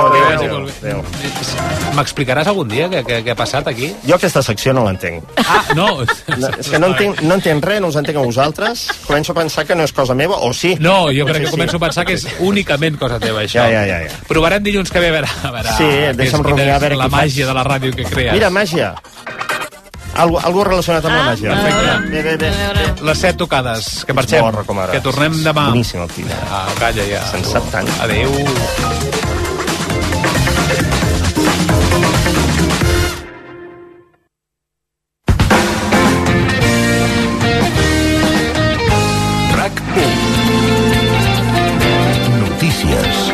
M'explicaràs algun dia què ha passat aquí? Jo aquesta secció no l'entenc. No. És que no entenc res, no us entenc a vosaltres. Començo a pensar que no és cosa meva, o sí. No, jo crec que començo a pensar que és únicament cosa teva, això. Ja. Provarem dilluns que ve, a veure sí, deixa'm rumiar, a veure la màgia de la ràdio que crees. Mira, màgia. Algú relacionat amb la màgia. Bé. Les 7 tocades, que marxem. Que tornem demà. Boníssim el tio. Calla ja. Se'n sap tant. Adéu. Notícies.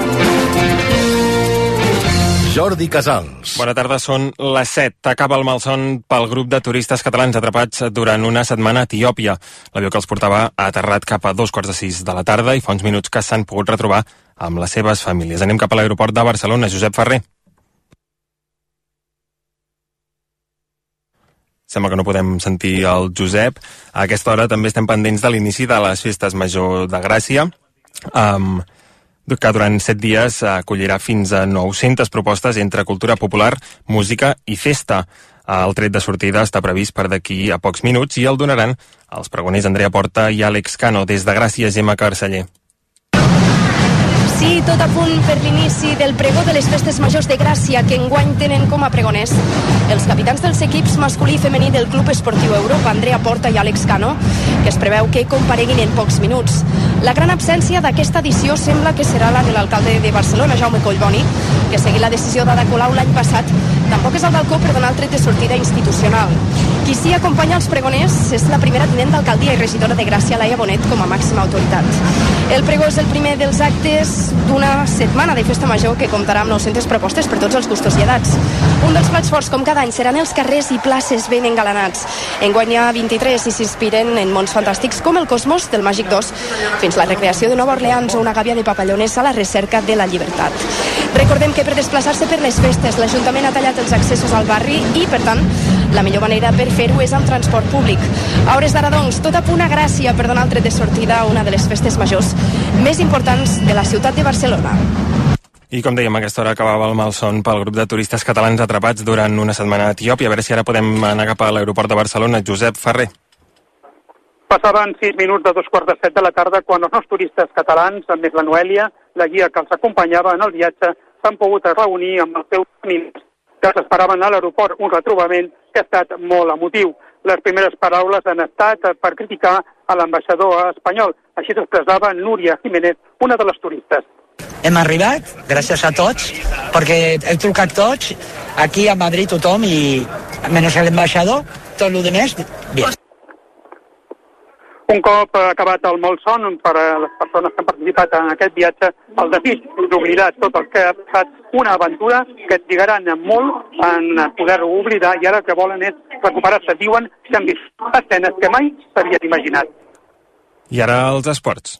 Jordi Casals. Bona tarda, són les 7. Acaba el malson pel grup de turistes catalans atrapats durant una setmana a Etiòpia. L'avió que els portava ha aterrat cap a 5:45 de la tarda i fa uns minuts que s'han pogut retrobar amb les seves famílies. Anem cap a l'aeroport de Barcelona. Josep Ferrer. Sembla que no podem sentir el Josep. A aquesta hora també estem pendents de l'inici de les festes Major de Gràcia, que durant 7 dies acollirà fins a 900 propostes entre cultura popular, música i festa. El tret de sortida està previst per d'aquí a pocs minuts i el donaran els pregoners Andrea Porta i Àlex Cano. Des de Gràcia, Gemma Carceller. Sí, tot a punt per l'inici del pregó de les festes majors de Gràcia, que enguany tenen com a pregoners els capitans dels equips masculí i femení del Club Esportiu Europa, Andrea Porta i Àlex Cano, que es preveu que compareguin en pocs minuts. La gran absència d'aquesta edició sembla que serà la de l'alcalde de Barcelona, Jaume Collboni, que seguint la decisió d'Ada Colau l'any passat, tampoc és al balcó per donar el tret de sortida institucional. Qui s'hi acompanya als pregoners és la primera tinent d'alcaldia i regidora de Gràcia, Laia Bonet, com a màxima autoritat. El pregó és el primer dels actes d'una setmana de festa major que comptarà amb 900 propostes per tots els gustos i edats. Un dels plats forts, com cada any, seran els carrers i places ben engalanats. Enguany hi ha 23 i s'inspiren en mons fantàstics com el Cosmos del Màgic 2, fins la recreació de Nova Orleans o una gàbia de papallones a la recerca de la llibertat. Recordem que per desplaçar-se per les festes l'Ajuntament ha tallat els accessos al barri i, per tant, la millor manera per fer-ho és amb transport públic. A hores d'ara, doncs, tot a punt a Gràcia per donar el tret de sortida a una de les festes majors més importants de la ciutat de Barcelona. I com dèiem, a aquesta hora acabava el malson pel grup de turistes catalans atrapats durant una setmana a Etiòpia. A veure si ara podem anar cap a l'aeroport de Barcelona. Josep Ferrer. Passaven 6 minuts de 2:45 de la tarda quan els nous turistes catalans, amb més la Noèlia, la guia que els acompanyava en el viatge, s'han pogut reunir amb els seus famílies que s'esperaven a l'aeroport, un retrobament que ha estat molt emotiu. Les primeres paraules han estat per criticar a l'ambaixador espanyol. Així s'expressava Núria Jiménez, una de les turistes. Hem arribat, gràcies a tots, perquè heu trucat tots, aquí a Madrid tothom, i menys l'ambaixador, tot el demés, bé. Un cop acabat el malson, per a les persones que han participat en aquest viatge, el desig d'oblidar tot el que ha passat, una aventura que trigaran molt en poder-ho oblidar, i ara el que volen és recuperar-se. Diuen que han vist escenes que mai s'havien imaginat. I ara els esports.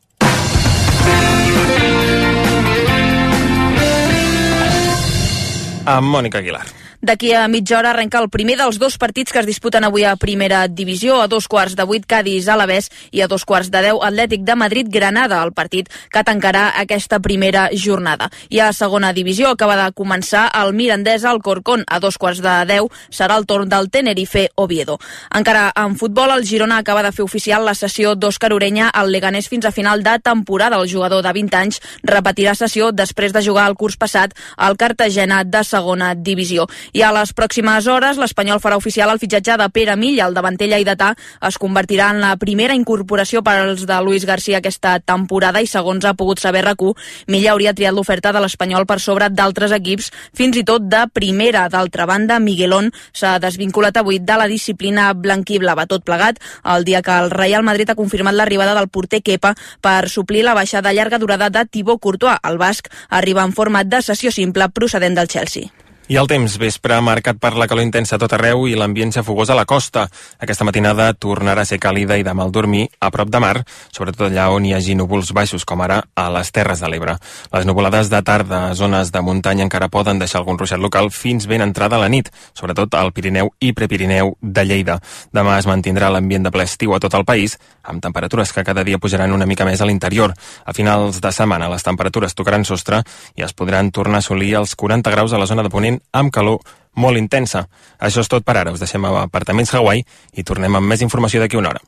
Amb Mònica Aguilar. D'aquí a mitja hora arrenca el primer dels 2 partits que es disputen avui a Primera Divisió. A 2:15 Cádiz Alavés i a 2:10 Atlètic de Madrid Granada, el partit que tancarà aquesta primera jornada. I a Segona Divisió acaba de començar el Mirandés Alcorcón. A 2:10 serà el torn del Tenerife Oviedo. Encara en futbol, el Girona acaba de fer oficial la cessió d'Òscar Orenya al Leganés fins a final de temporada. El jugador de 20 anys repetirà sessió després de jugar el curs passat al Cartagena de Segona Divisió. I a les pròximes hores l'Espanyol farà oficial el fitxatge de Pere Milla. El davanter lleidatà es convertirà en la primera incorporació per als de Luis García aquesta temporada i, segons ha pogut saber RAC1, Milla hauria triat l'oferta de l'Espanyol per sobre d'altres equips, fins i tot de primera. D'altra banda, Miguelón s'ha desvinculat avui de la disciplina blanquiblava. Tot plegat el dia que el Real Madrid ha confirmat l'arribada del porter Kepa per suplir la baixa de llarga durada de Thibaut Courtois. El basc arriba en forma de cessió simple procedent del Chelsea. I el temps, vespre marcat per la calor intensa a tot arreu i l'ambient xafogós a la costa. Aquesta matinada tornarà a ser càlida i de mal dormir a prop de mar, sobretot allà on hi hagi núvols baixos, com ara a les Terres de l'Ebre. Les nuvolades de tarda a zones de muntanya encara poden deixar algun ruixat local fins ben entrada la nit, sobretot al Pirineu i Prepirineu de Lleida. Demà es mantindrà l'ambient de ple estiu a tot el país, amb temperatures que cada dia pujaran una mica més a l'interior. A finals de setmana les temperatures tocaran sostre i es podran tornar a assolir els 40 graus a la zona de Ponent amb calor molt intensa. Això és tot per ara. Us deixem a Apartaments Hawaii i tornem amb més informació d'aquí una hora.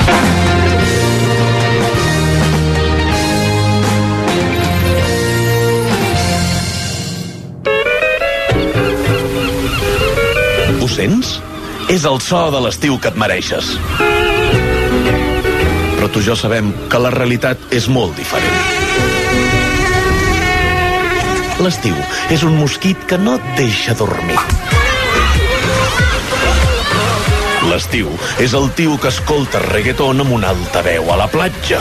Ho sents? És el so de l'estiu que et mereixes. Però tu i jo sabem que la realitat és molt diferent. L'estiu és un mosquit que no et deixa dormir. L'estiu és el tio que escolta reggaeton amb una alta veu a la platja.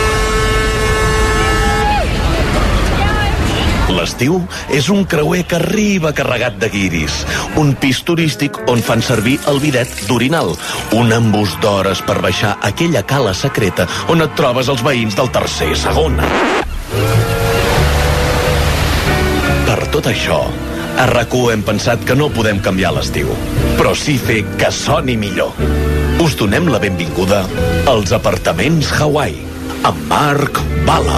L'estiu és un creuer que arriba carregat de guiris, un pis turístic on fan servir el bidet d'orinal, un embús d'hores per baixar aquella cala secreta on et trobes els veïns del tercer segona. Per tot això, a RAC1 hem pensat que no podem canviar l'estiu, però sí fer que soni millor. Us donem la benvinguda als Apartaments Hawaii, amb Marc Bala.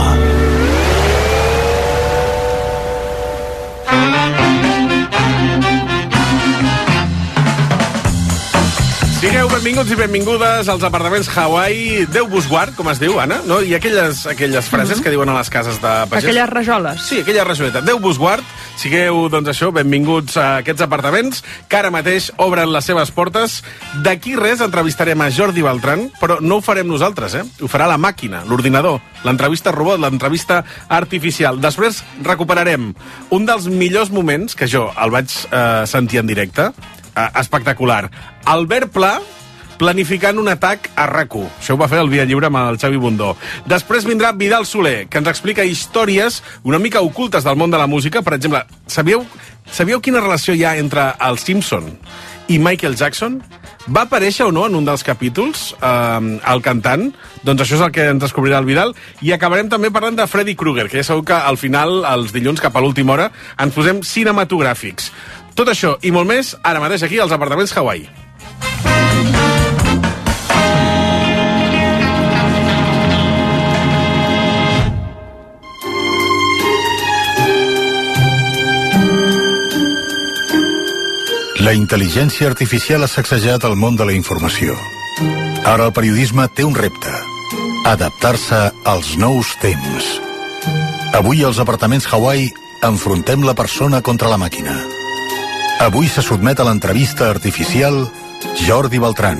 Sigueu benvinguts i benvingudes als Apartaments Hawaii. Déu vos guard, com es diu, Anna? No? I aquelles frases que diuen a les cases de pagès. Aquelles rajoles. Sí, aquella rajoleta. Déu vos guard. Sigueu, doncs això, benvinguts a aquests apartaments que ara mateix obren les seves portes. D'aquí res entrevistarem a Jordi Beltran, però no ho farem nosaltres, Ho farà la màquina, l'ordinador, l'entrevista robot, l'entrevista artificial. Després recuperarem un dels millors moments, que jo el vaig sentir en directe, espectacular. Albert Pla planificant un atac a RAC1. Això ho va fer el Via Lliure amb el Xavi Bundó. Després vindrà Vidal Soler, que ens explica històries una mica ocultes del món de la música. Per exemple, sabíeu quina relació hi ha entre el Simpson i Michael Jackson? Va aparèixer o no en un dels capítols el cantant? Doncs això és el que ens descobrirà el Vidal. I acabarem també parlant de Freddy Krueger, que ja sabeu que al final, els dilluns cap a l'última hora, ens posem cinematogràfics. Tot això i molt més, ara mateix aquí als Apartaments Hawaii. La intel·ligència artificial ha sacsejat el món de la informació. Ara el periodisme té un repte: adaptar-se als nous temps. Avui als Apartaments Hawaii enfrontem la persona contra la màquina. Avui se sotmet a l'entrevista artificial Jordi Beltran.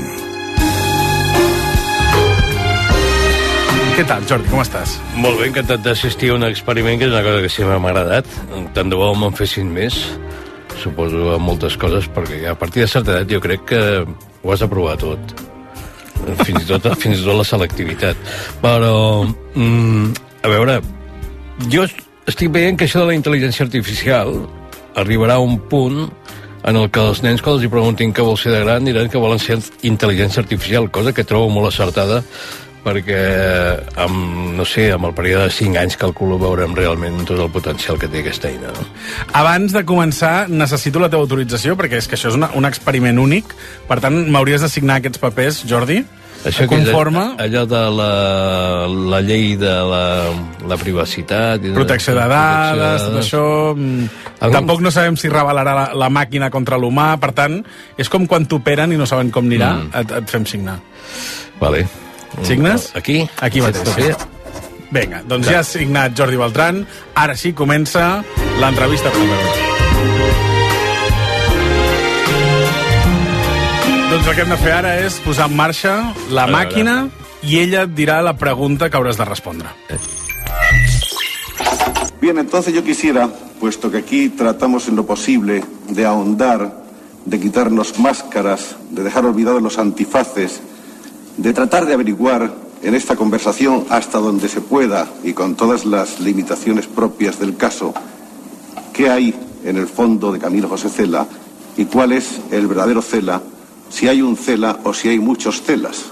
Què tal, Jordi, com estàs? Molt bé, encantat d'assistir a un experiment que és una cosa que sempre m'ha agradat. Tant de bo me'n fessin més, suposo, a moltes coses, perquè a partir de certa edat jo crec que ho has de provar tot. Fins i tot la selectivitat. Però, a veure, jo estic veient que això de la intel·ligència artificial arribarà a un punt en el que els nens, quan els hi preguntin què vol ser de gran, diran que volen ser intel·ligència artificial, cosa que trobo molt acertada, perquè amb el període de 5 anys calculo veurem realment tot el potencial que té aquesta eina. No? Abans de començar, necessito la teva autorització, perquè és que això és un experiment únic, per tant, m'hauries de signar aquests papers, Jordi? Això conforme allò de la llei de la privacitat i protecció de dades, tot això tampoc no sabem si revelarà la màquina contra l'humà, per tant és com quan t'operen i no saben com anirà, et fem signar. Vale. Signes? Aquí mateix. Vinga, doncs ja has signat Jordi Beltran, ara sí comença l'entrevista artificial. Doncs el que hem de fer ara és posar en marxa la màquina y ella dirá la pregunta que hauràs de respondre. Bien, entonces yo quisiera, puesto que aquí tratamos en lo posible de ahondar, de quitarnos máscaras, de dejar olvidados los antifaces, de tratar de averiguar en esta conversación hasta donde se pueda y con todas las limitaciones propias del caso, qué hay en el fondo de Camilo José Cela y cuál es el verdadero Cela, si hay un Cela o si hay muchos Celas.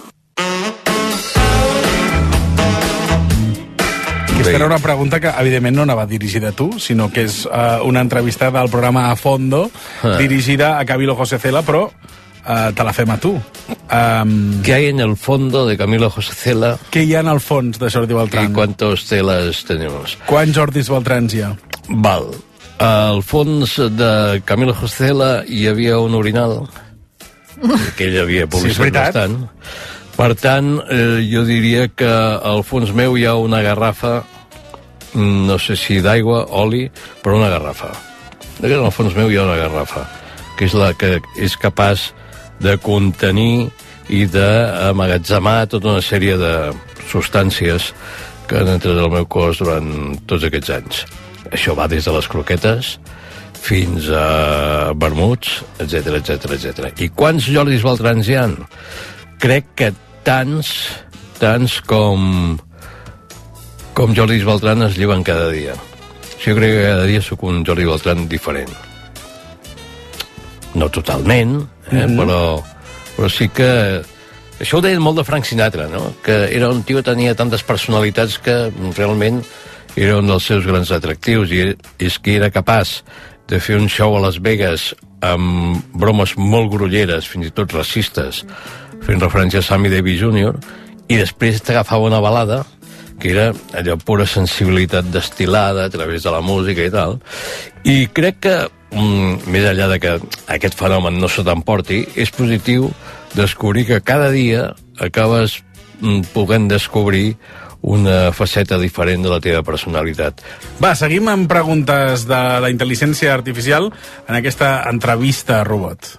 Aquesta era una pregunta que, evidentment, no anava dirigida a tu, sinó que és una entrevista del programa A Fondo, dirigida a Camilo José Cela, però te la fem a tu. ¿Qué hay en el fondo de Camilo José Cela? Què hi ha en el fons de Jordi Beltrán? ¿Y cuántos Celas tenemos? Quants Jordis Beltrans hi ha? Val. Al fons de Camilo José Cela hi havia un orinal, que ell havia publicat bastant. Per tant, jo diria que al fons meu hi ha una garrafa, no sé si d'aigua, oli, però una garrafa. Al fons meu hi ha una garrafa, que és la que és capaç de contenir i d'emmagatzemar tota una sèrie de substàncies que han entrat al meu cos durant tots aquests anys. Això va des de les croquetes fins a vermuts, etc etc. I quants Jordis Beltrans hi ha? Crec que tants com Jordis Beltrán es lleven cada dia. Jo crec que cada dia sóc un Jordi Beltrán diferent. No totalment, però sí que... Això ho deien molt de Frank Sinatra, no? Que era un tio que tenia tantes personalitats que realment era un dels seus grans atractius, i és que era capaç de fer un show a Las Vegas amb bromes molt grolleres, fins i tot racistes, fent referència a Sammy Davis Jr., i després t'agafava una balada que era allò pura sensibilitat destil·lada a través de la música i tal. I crec que, més enllà de que aquest fenomen no se t'emporti, és positiu descobrir que cada dia acabes podent descobrir una faceta diferent de la teva personalitat. Va, seguim amb preguntes de la intel·ligència artificial en aquesta entrevista a robot.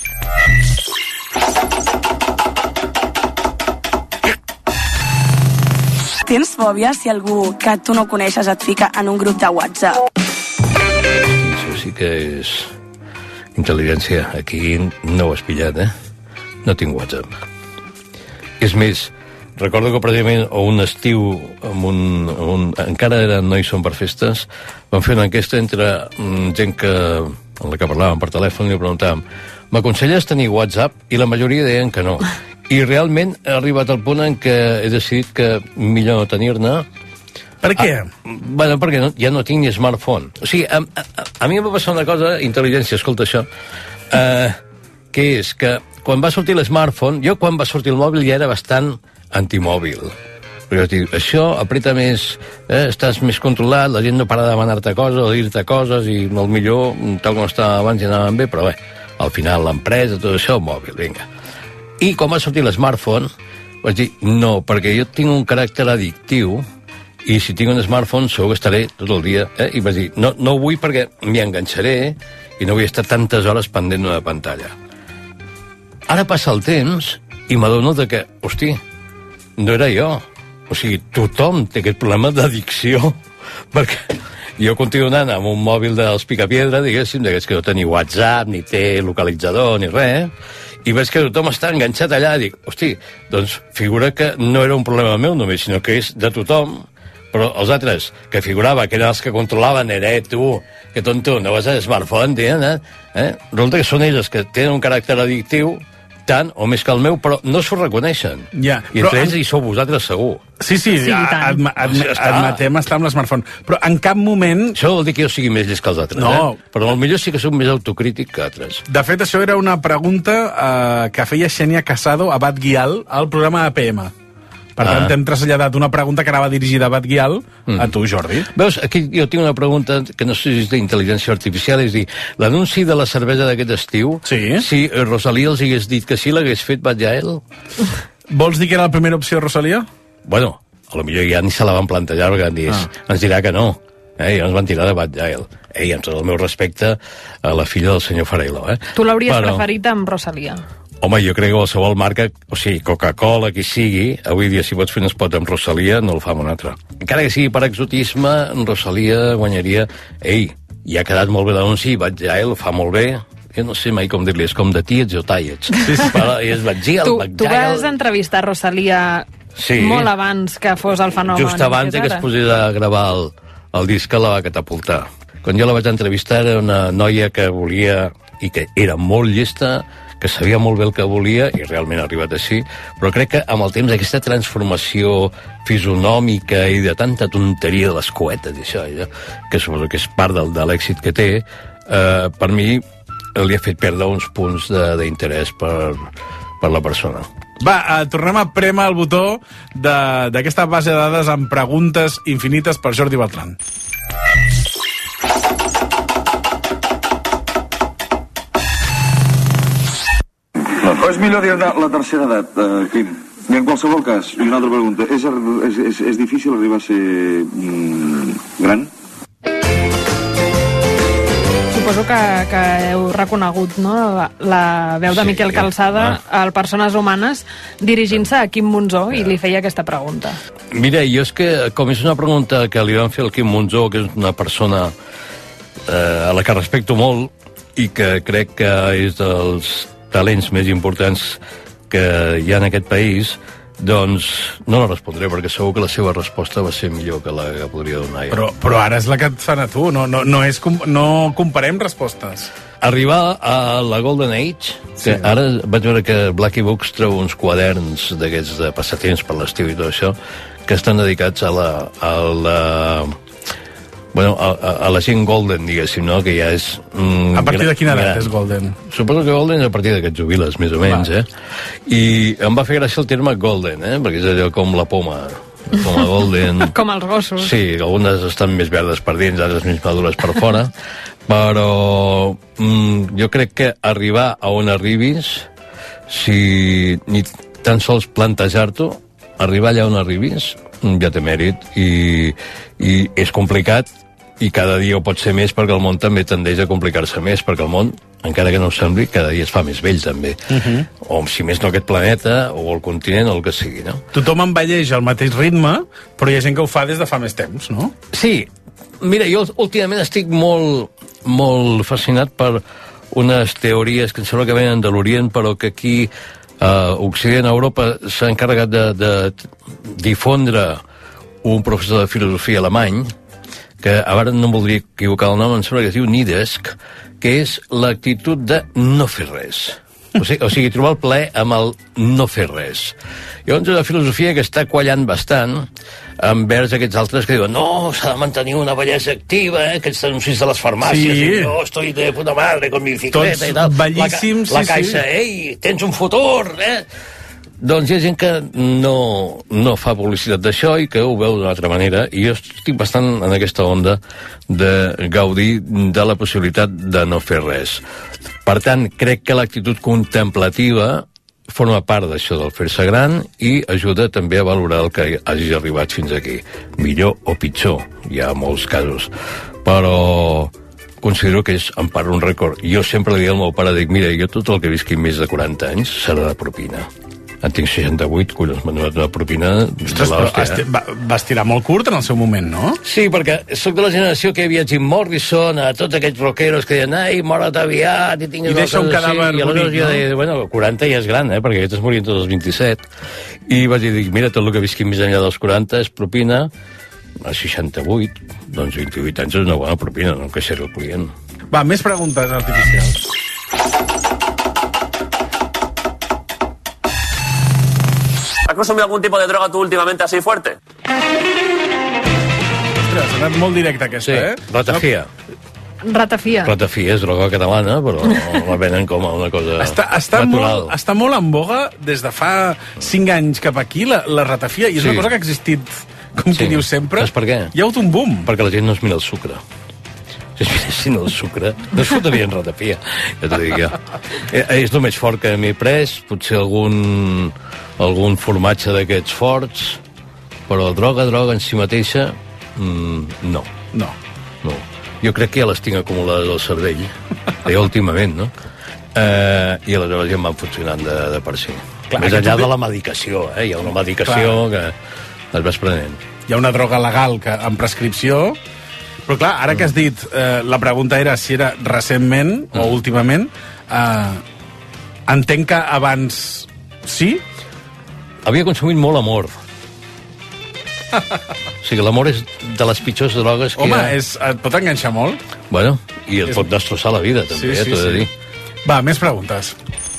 Tens fòbia si algú que tu no coneixes et fica en un grup de WhatsApp? Això sí que és intel·ligència. Aquí no ho has pillat, No tinc WhatsApp. És més, recordo que precisament un estiu encara no hi som per festes, vam fer una enquesta entre gent amb la que parlàvem per telèfon i li preguntàvem: m'aconselles tenir WhatsApp? I la majoria deien que no. I realment he arribat al punt en què he decidit que millor no tenir-ne. Per què? Bueno, perquè ja no tinc ni smartphone. O sigui, a mi em va passar una cosa, intel·ligència, escolta això, que és que quan va sortir l'smartphone, jo quan va sortir el mòbil ja era bastant antimòbil. Perquè això apreta més, estàs més controlat, la gent no para de demanar-te coses o dir-te coses, i el millor, tal com estava abans, ja anaven bé, però bé, al final l'empresa, tot això, mòbil, vinga. I quan va sortir l'smartphone, vaig dir, no, perquè jo tinc un caràcter addictiu, i si tinc un smartphone segur que estaré tot el dia, i vaig dir, no ho vull perquè m'hi enganxaré i no vull estar tantes hores pendent d'una pantalla. Ara passa el temps i m'adono que, hosti, no era jo. O sigui, tothom té aquest problema d'addicció, perquè jo continuo anant amb un mòbil dels Picapiedra, diguéssim, que no té ni WhatsApp, ni té localitzador, ni res, i veig que tothom està enganxat allà, i dic, hosti, doncs figura que no era un problema meu només, sinó que és de tothom, però els altres que figurava que eren els que controlaven, era tu, que tonto, no vas a smartphone, resulta que són ells que tenen un caràcter addictiu, tant o més que el meu, però no s'ho reconeixen. Ja, i entre ells hi sou vosaltres segur. Sí, admetem estar amb l'smartphone. Però en cap moment... Això vol dir que jo sigui més llest que els altres, Però potser sí que soc més autocrític que altres. De fet, això era una pregunta que feia Xènia Casado a Bat Guial al programa APM. Per tant, t'hem traslladat una pregunta que anava dirigida a Bat Guial a tu, Jordi. Veus, aquí jo tinc una pregunta que no sé si és d'intel·ligència artificial, és dir, l'anunci de la cervesa d'aquest estiu, si Rosalía els hagués dit que sí, l'hagués fet Bat Guial? Vols dir que era la primera opció, Rosalía? Bueno, potser ja ni se la van plantejar, perquè ens dirà que no. Ja ens van tirar de Bat Guial. Amb tot el meu respecte a la filla del senyor Farelo. Tu l'hauries preferit amb Rosalía? Home, jo crec que qualsevol marca, o sigui, Coca-Cola, qui sigui, avui dia si pots fer un spot amb Rosalía, no el fa amb un altre. Encara que sigui per exotisme, Rosalía guanyaria... Ei, i ha quedat molt bé l'anunci, Bat Guial fa molt bé, jo no sé mai com dir-li, és com de tiets o tallets. I és Bat Guial, Bat Guial... Tu vas entrevistar Rosalía molt abans que fos el fenomen. Just abans que es posés a gravar el disc que la va catapultar. quan jo la vaig entrevistar era una noia que volia, i que era molt llesta, que sabia molt bé el que volia, i realment ha arribat així, però crec que amb el temps aquesta transformació fisonòmica i de tanta tonteria de les coetes i això, que suposo que és part de l'èxit que té, per mi li ha fet perdre uns punts d'interès per la persona. Va, tornem a prémer el botó d'aquesta base de dades amb preguntes infinites per Jordi Beltran. És millor dir la tercera edat, Quim. En qualsevol cas, i una altra pregunta, és difícil arribar a ser gran? Suposo que heu reconegut, no?, la veu de Miquel Calçada al Persones Humanes dirigint-se a Quim Monzó i li feia aquesta pregunta. Mira, jo és que, com és una pregunta que li van fer al Quim Monzó, que és una persona a la que respecto molt i que crec que és dels talents més importants que hi ha en aquest país, doncs no la respondré, perquè segur que la seva resposta va ser millor que la que podria donar jo. Però ara és la que et fan a tu, no comparem respostes. Arribar a la Golden Age, que ara vaig veure que Blackie Books treu uns quaderns d'aquests de passatemps per l'estiu i tot això, que estan dedicats a la gent golden, diguéssim, no? Que ja és... A partir de quina edat és golden? Suposo que golden és a partir d'aquests jubiles, més o menys, I em va fer gràcia el terme golden, perquè és allò com la poma golden. Com els gossos. Sí, algunes estan més verdes per dins, altres més madures per fora, però jo crec que arribar a on arribis, si ni tan sols plantejar-t'ho, arribar allà on arribis, ja té mèrit, i és complicat, i cada dia ho pot ser més, perquè el món també tendeix a complicar-se més, perquè el món, encara que no ho sembli, cada dia es fa més vell, també. O, si més no, aquest planeta, o el continent, o el que sigui, no? Tothom envelleix al mateix ritme, però hi ha gent que ho fa des de fa més temps, no? Sí. Mira, jo últimament estic molt fascinat per unes teories que em sembla que venen de l'Orient, però que aquí a Occident, a Europa, s'ha encarregat de difondre un professor de filosofia alemany, que ara no em voldria equivocar el nom, em sembla que es diu Niedesk, que és l'actitud de no fer res. O sigui, trobar el plaer amb el no fer res. Llavors, la filosofia que està quallant bastant envers aquests altres que diuen no, s'ha de mantenir una bellesa activa, aquests anuncis de les farmàcies, i jo estoy de puta madre con mi bicicleta i tal. Tots bellíssims, la caixa, ei, tens un futur, Doncs hi ha gent que no fa publicitat d'això i que ho veu d'una altra manera, i jo estic bastant en aquesta onda de gaudir de la possibilitat de no fer res. Per tant, crec que l'actitud contemplativa forma part d'això del fer-se gran i ajuda també a valorar el que hagis arribat fins aquí. Millor o pitjor, hi ha molts casos. Però considero que és en part un rècord. Jo sempre li dic al meu pare, dic, mira, jo tot el que visqui més de 40 anys serà de propina. En tinc 68, collons, m'han donat una propina... Ostres, però vas tirar molt curt en el seu moment, no? Sí, perquè sóc de la generació que havia Jim Morrison, a tots aquests rockeros que deien, ai, mora't aviat, i tinguis... I deixa un cadàver bonic, no? I bueno, 40 ja és gran, perquè aquests es morien tots els 27. I vaig dir, mira, tot el que visqui més enllà dels 40 és propina, a 68, doncs 28 anys és una bona propina, no queixar el client. Va, més preguntes artificials. ¿Has consumido algún tipo de droga tú últimamente así fuerte? Ostres, ha anat molt directe aquesta, Ratafia. Ratafia és droga catalana, però la venen com a una cosa natural. Està molt en boga des de fa 5 anys cap aquí, la ratafia, i és una cosa que ha existit, com qui diu sempre. Saps per què? Hi ha hagut un boom. Perquè la gent no es mira el sucre. Si es miressin el sucre, no es fotrien ratafia, ja t'ho dic jo. És el més fort que m'he pres, potser algun formatge d'aquests forts, però droga en si mateixa, no. Jo crec que ja les tinc acumulades al cervell, últimament, no? I aleshores ja em van funcionant de per si. Més enllà de la medicació, hi ha una medicació que es vas prenent. Hi ha una droga legal amb prescripció, però clar, ara que has dit, la pregunta era si era recentment o últimament, entenc que abans sí? Havia consumit molt amor. O sigui, l'amor és de les pitjors drogues que et pot enganxar molt? Bueno, i et pot destrossar la vida, també, t'ho he de dir. Va, més preguntes.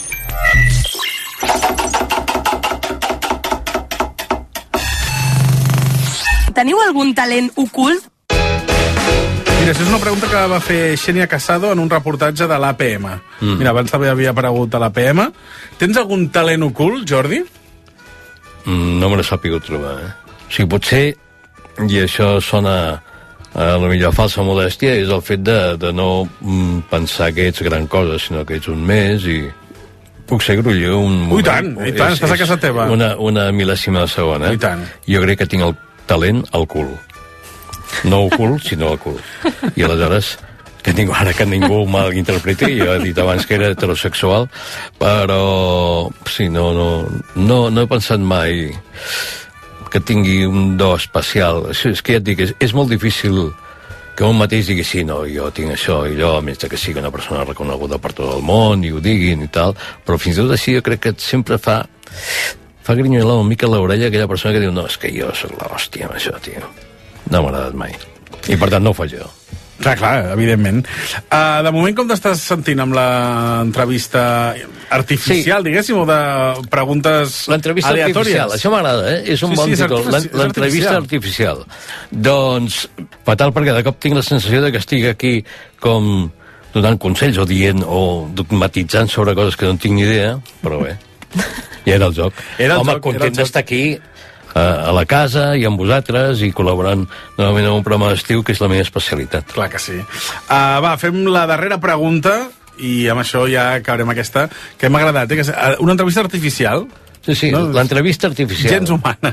Teniu algun talent ocult? Mira, això és una pregunta que va fer Xenia Casado en un reportatge de l'APM. Mira, abans també havia aparegut a l'APM. Tens algun talent ocult, Jordi? No me l'he sapigut trobar, O sigui, potser, i això sona a la millor falsa modèstia, és el fet de no pensar que ets gran cosa, sinó que ets un més i puc ser gruller un moment. I tant, estàs a casa teva. Una mil·lèsima de segona. I tant. Jo crec que tinc el talent al cul. No al cul, sinó al cul. I aleshores, que ningú malinterpreti, jo he dit abans que era heterosexual, però sí, no he pensat mai que tingui un do especial. És que ja et dic, és molt difícil que un mateix digui, sí, no, jo tinc això i allò, a més que sigui una persona reconeguda per tot el món i ho diguin i tal, però fins i tot així jo crec que sempre fa grinyolar una mica l'orella aquella persona que diu, no, és que jo soc l'hòstia amb això, tio. No m'ha agradat mai. I per tant no ho faig jo. Clar, evidentment. De moment, com t'estàs sentint amb l'entrevista artificial, diguéssim, o de preguntes aleatòries? L'entrevista artificial, això m'agrada, És un bon títol, l'entrevista artificial. Doncs, fatal, perquè de cop tinc la sensació de que estic aquí com donant consells o dient o dogmatitzant sobre coses que no tinc ni idea, però bé, ja era el joc. Home, content d'estar aquí a la casa i amb vosaltres i col·laborant novament en un programa d'estiu que és la meva especialitat. Clar que sí. Va, fem la darrera pregunta i amb això ja acabarem aquesta, que m'ha agradat, que és una entrevista artificial. Sí, no? L'entrevista artificial. Gens humana.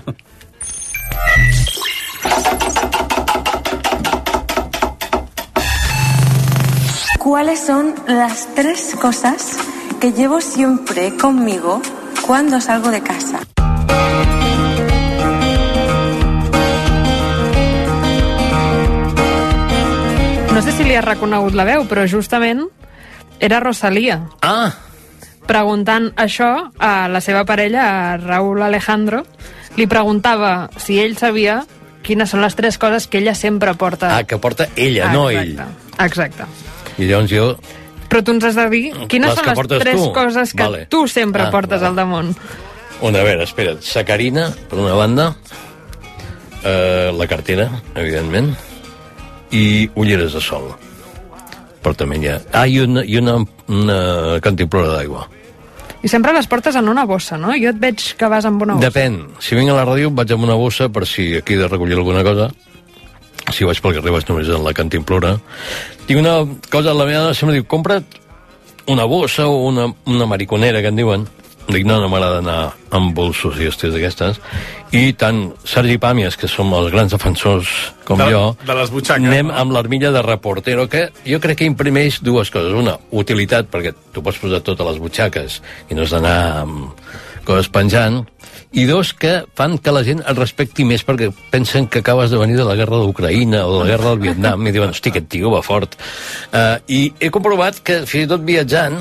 ¿Cuáles son las 3 cosas que llevo siempre conmigo cuando salgo de casa? No sé si li has reconegut la veu, però justament era Rosalía. Preguntant això a la seva parella, a Raúl Alejandro, li preguntava si ell sabia quines són les 3 coses que ella sempre porta. Que porta ella, no ell. Exacte. I llavors jo... Però tu ens has de dir quines són les 3 coses que tu sempre portes al damunt. A veure, espera't. Sacarina, per una banda, la cartera, evidentment, i ulleres de sol. Però també hi ha... I una cantimplora d'aigua. I sempre les portes en una bossa, no? Jo et veig que vas amb una bossa. Depèn. Si vinc a la ràdio vaig amb una bossa per si aquí he de recollir alguna cosa. Si vaig pel carrer vaig només en la cantimplora. Tinc una cosa, la meva dona sempre diu, compra't una bossa o una mariconera, que en diuen. Dic, no m'agrada anar amb bolsos i hòsties d'aquestes. I tant Sergi Pàmies, que som els grans defensors com jo, de les butxaques, anem amb l'armilla de reportero, que jo crec que imprimeix 2 coses. Una, utilitat, perquè tu pots posar totes les butxaques i no has d'anar amb coses penjant. I 2, que fan que la gent et respecti més perquè pensen que acabes de venir de la guerra d'Ucraïna o de la guerra del Vietnam i diuen, hosti, aquest tio va fort. I he comprovat que fins i tot viatjant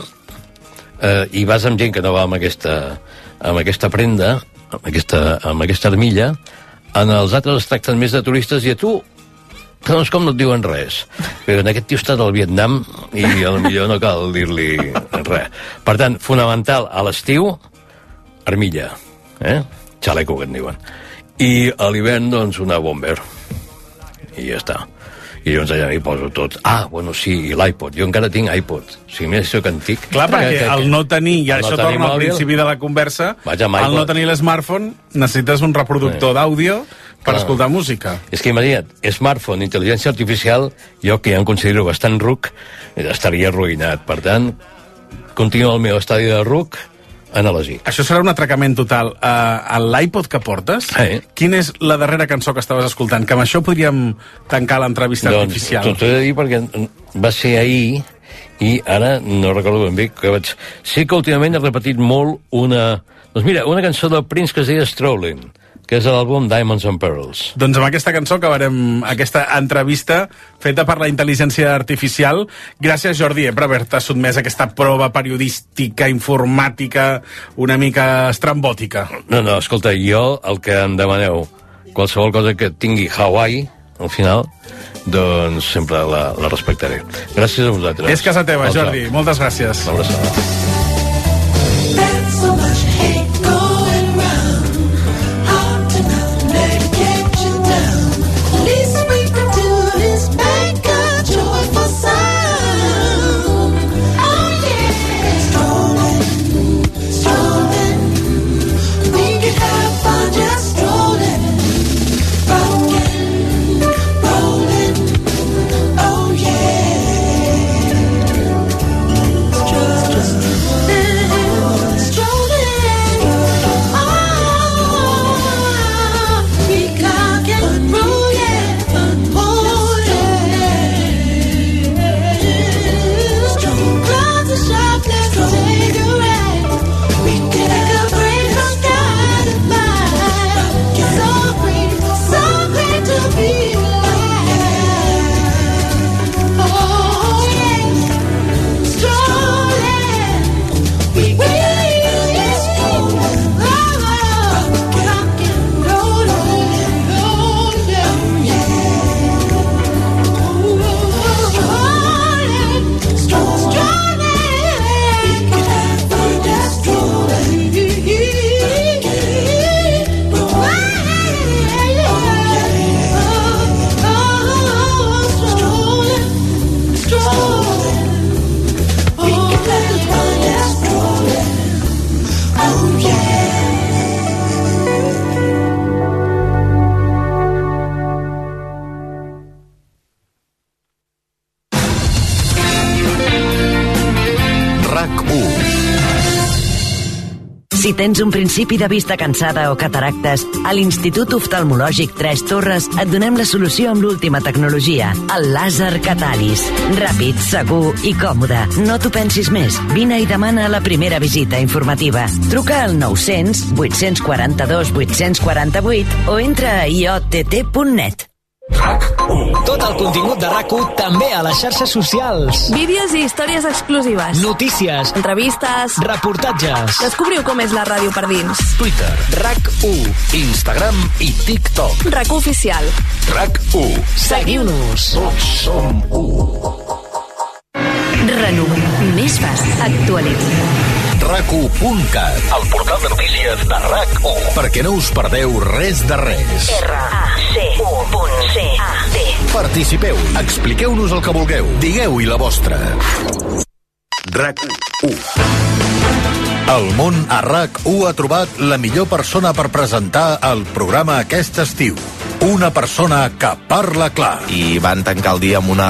i vas amb gent que no va amb aquesta prenda, amb aquesta armilla, en els altres es tracten més de turistes i a tu, doncs com no et diuen res. Però en aquest tio està del Vietnam i potser no cal dir-li res. Per tant, fonamental a l'estiu, armilla, xaleco, que en diuen. I a l'hivern, doncs, una bomber. I ja està. I llavors allà hi poso tot. Bueno, sí, i l'iPod. Jo encara tinc iPod. O sigui, mira, soc antic. Clar, perquè al no tenir, i això torna al principi de la conversa, al no tenir l'smartphone, necessites un reproductor d'àudio per escoltar música. És que imagina't, smartphone, intel·ligència artificial, jo que ja em considero bastant ruc, estaria arruïnat. Per tant, continua el meu estadi de ruc analògic. Això serà un atracament total. L'iPod que portes, quina és la darrera cançó que estaves escoltant? Que amb això podríem tancar l'entrevista artificial. Doncs t'ho he de dir perquè va ser ahir i ara no recordo ben bé que vaig... Sí que últimament he repetit molt una cançó del Prince que es deia Strolling, que és l'àlbum Diamonds and Pearls. Doncs amb aquesta cançó acabarem aquesta entrevista feta per la intel·ligència artificial. Gràcies, Jordi, per haver-te sotmès a aquesta prova periodística, informàtica, una mica estrambòtica. No, escolta, jo el que em demaneu, qualsevol cosa que tingui Hawaii, al final, doncs sempre la respectaré. Gràcies a vosaltres. És casa teva, Jordi. Moltes gràcies. Una abraçada. Si tens un principi de vista cansada o cataractes, a l'Institut Oftalmològic 3 Torres et donem la solució amb l'última tecnologia, el làser Catalis. Ràpid, segur i còmode. No t'ho pensis més. Vine i demana la primera visita informativa. Truca al 900 842 848 o entra a iott.net. Tot el contingut de RAC1 també a les xarxes socials. Vídeos i històries exclusives. Notícies. Entrevistes. Reportatges. Descobriu com és la ràdio per dins. Twitter, RAC1, Instagram i TikTok. RAC1 oficial. RAC1. Seguiu-nos. Tots som u. Renovem. Més fàcil. Actualitza. RAC1.cat, el portal de notícies de RAC1, perquè no us perdeu res de res. RAC1.cat. Participeu, expliqueu-nos el que vulgueu, digueu-hi la vostra. RAC1. El món a RAC1 ha trobat la millor persona per presentar el programa aquest estiu. Una persona que parla clar. I van tancar el dia amb una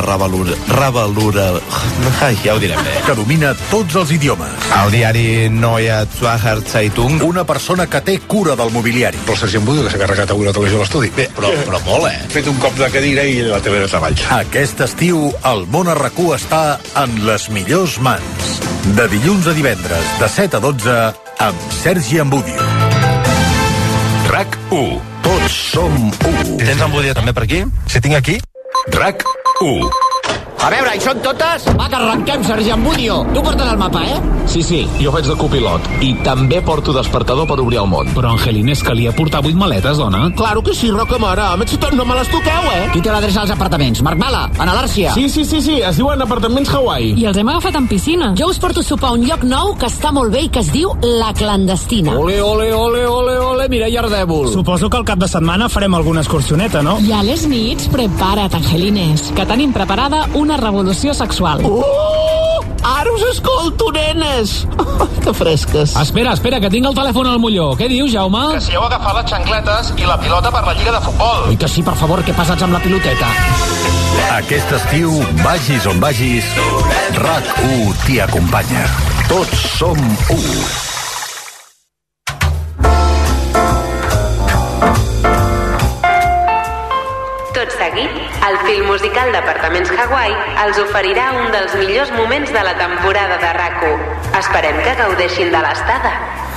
ja ho direm bé. Que domina tots els idiomes. El diari Neue Zürcher Zeitung. Una persona que té cura del mobiliari. El Sergi Embudio, que s'ha carregat avui la televisió a l'estudi. Bé, però molt, He fet un cop de cadira i la TV no treball. Aquest estiu, el món a RAC1 està en les millors mans. De dilluns a divendres, de 7 a 12, amb Sergi Embudio. RAC1. Tots som u. Tens Embudio també per aquí? Si tinc aquí? RAC1. A veure, hi són totes? Va, que arrenquem, Sergi Embudio. Tu portes el mapa, eh? Sí, jo faig de copilot. I també porto despertador per obrir el món. Però, Angelines, calia portar 8 maletes, dona? Claro que sí, Roca Mare. A més, no me les toqueu, eh? Qui té l'adreça als apartaments? Marc Bala, Ana Làrcia. Sí, es diuen apartaments Hawaii. I els hem agafat en piscina. Jo us porto a sopar un lloc nou que està molt bé i que es diu La Clandestina. Ole, Mireia Ardèvol. Suposo que el cap de setmana farem alguna excursioneta, no? I a les nits, prepara't, Angelines, que tenim preparada una revolució sexual. Ara us escolto, nenes. Que fresques. Espera, que tinc el telèfon al molló. Què dius, Jaume? Que si heu agafat les xancletes i la pilota per la lliga de futbol. Oi que sí, per favor, que passats amb la piloteta. Aquest estiu, vagis on vagis, RAC1 t'hi acompanya. Tots som u. Tot seguit, el film musical d'Apartaments Hawaii els oferirà un dels millors moments de la temporada de RAC1. Esperem que gaudeixin de l'estada.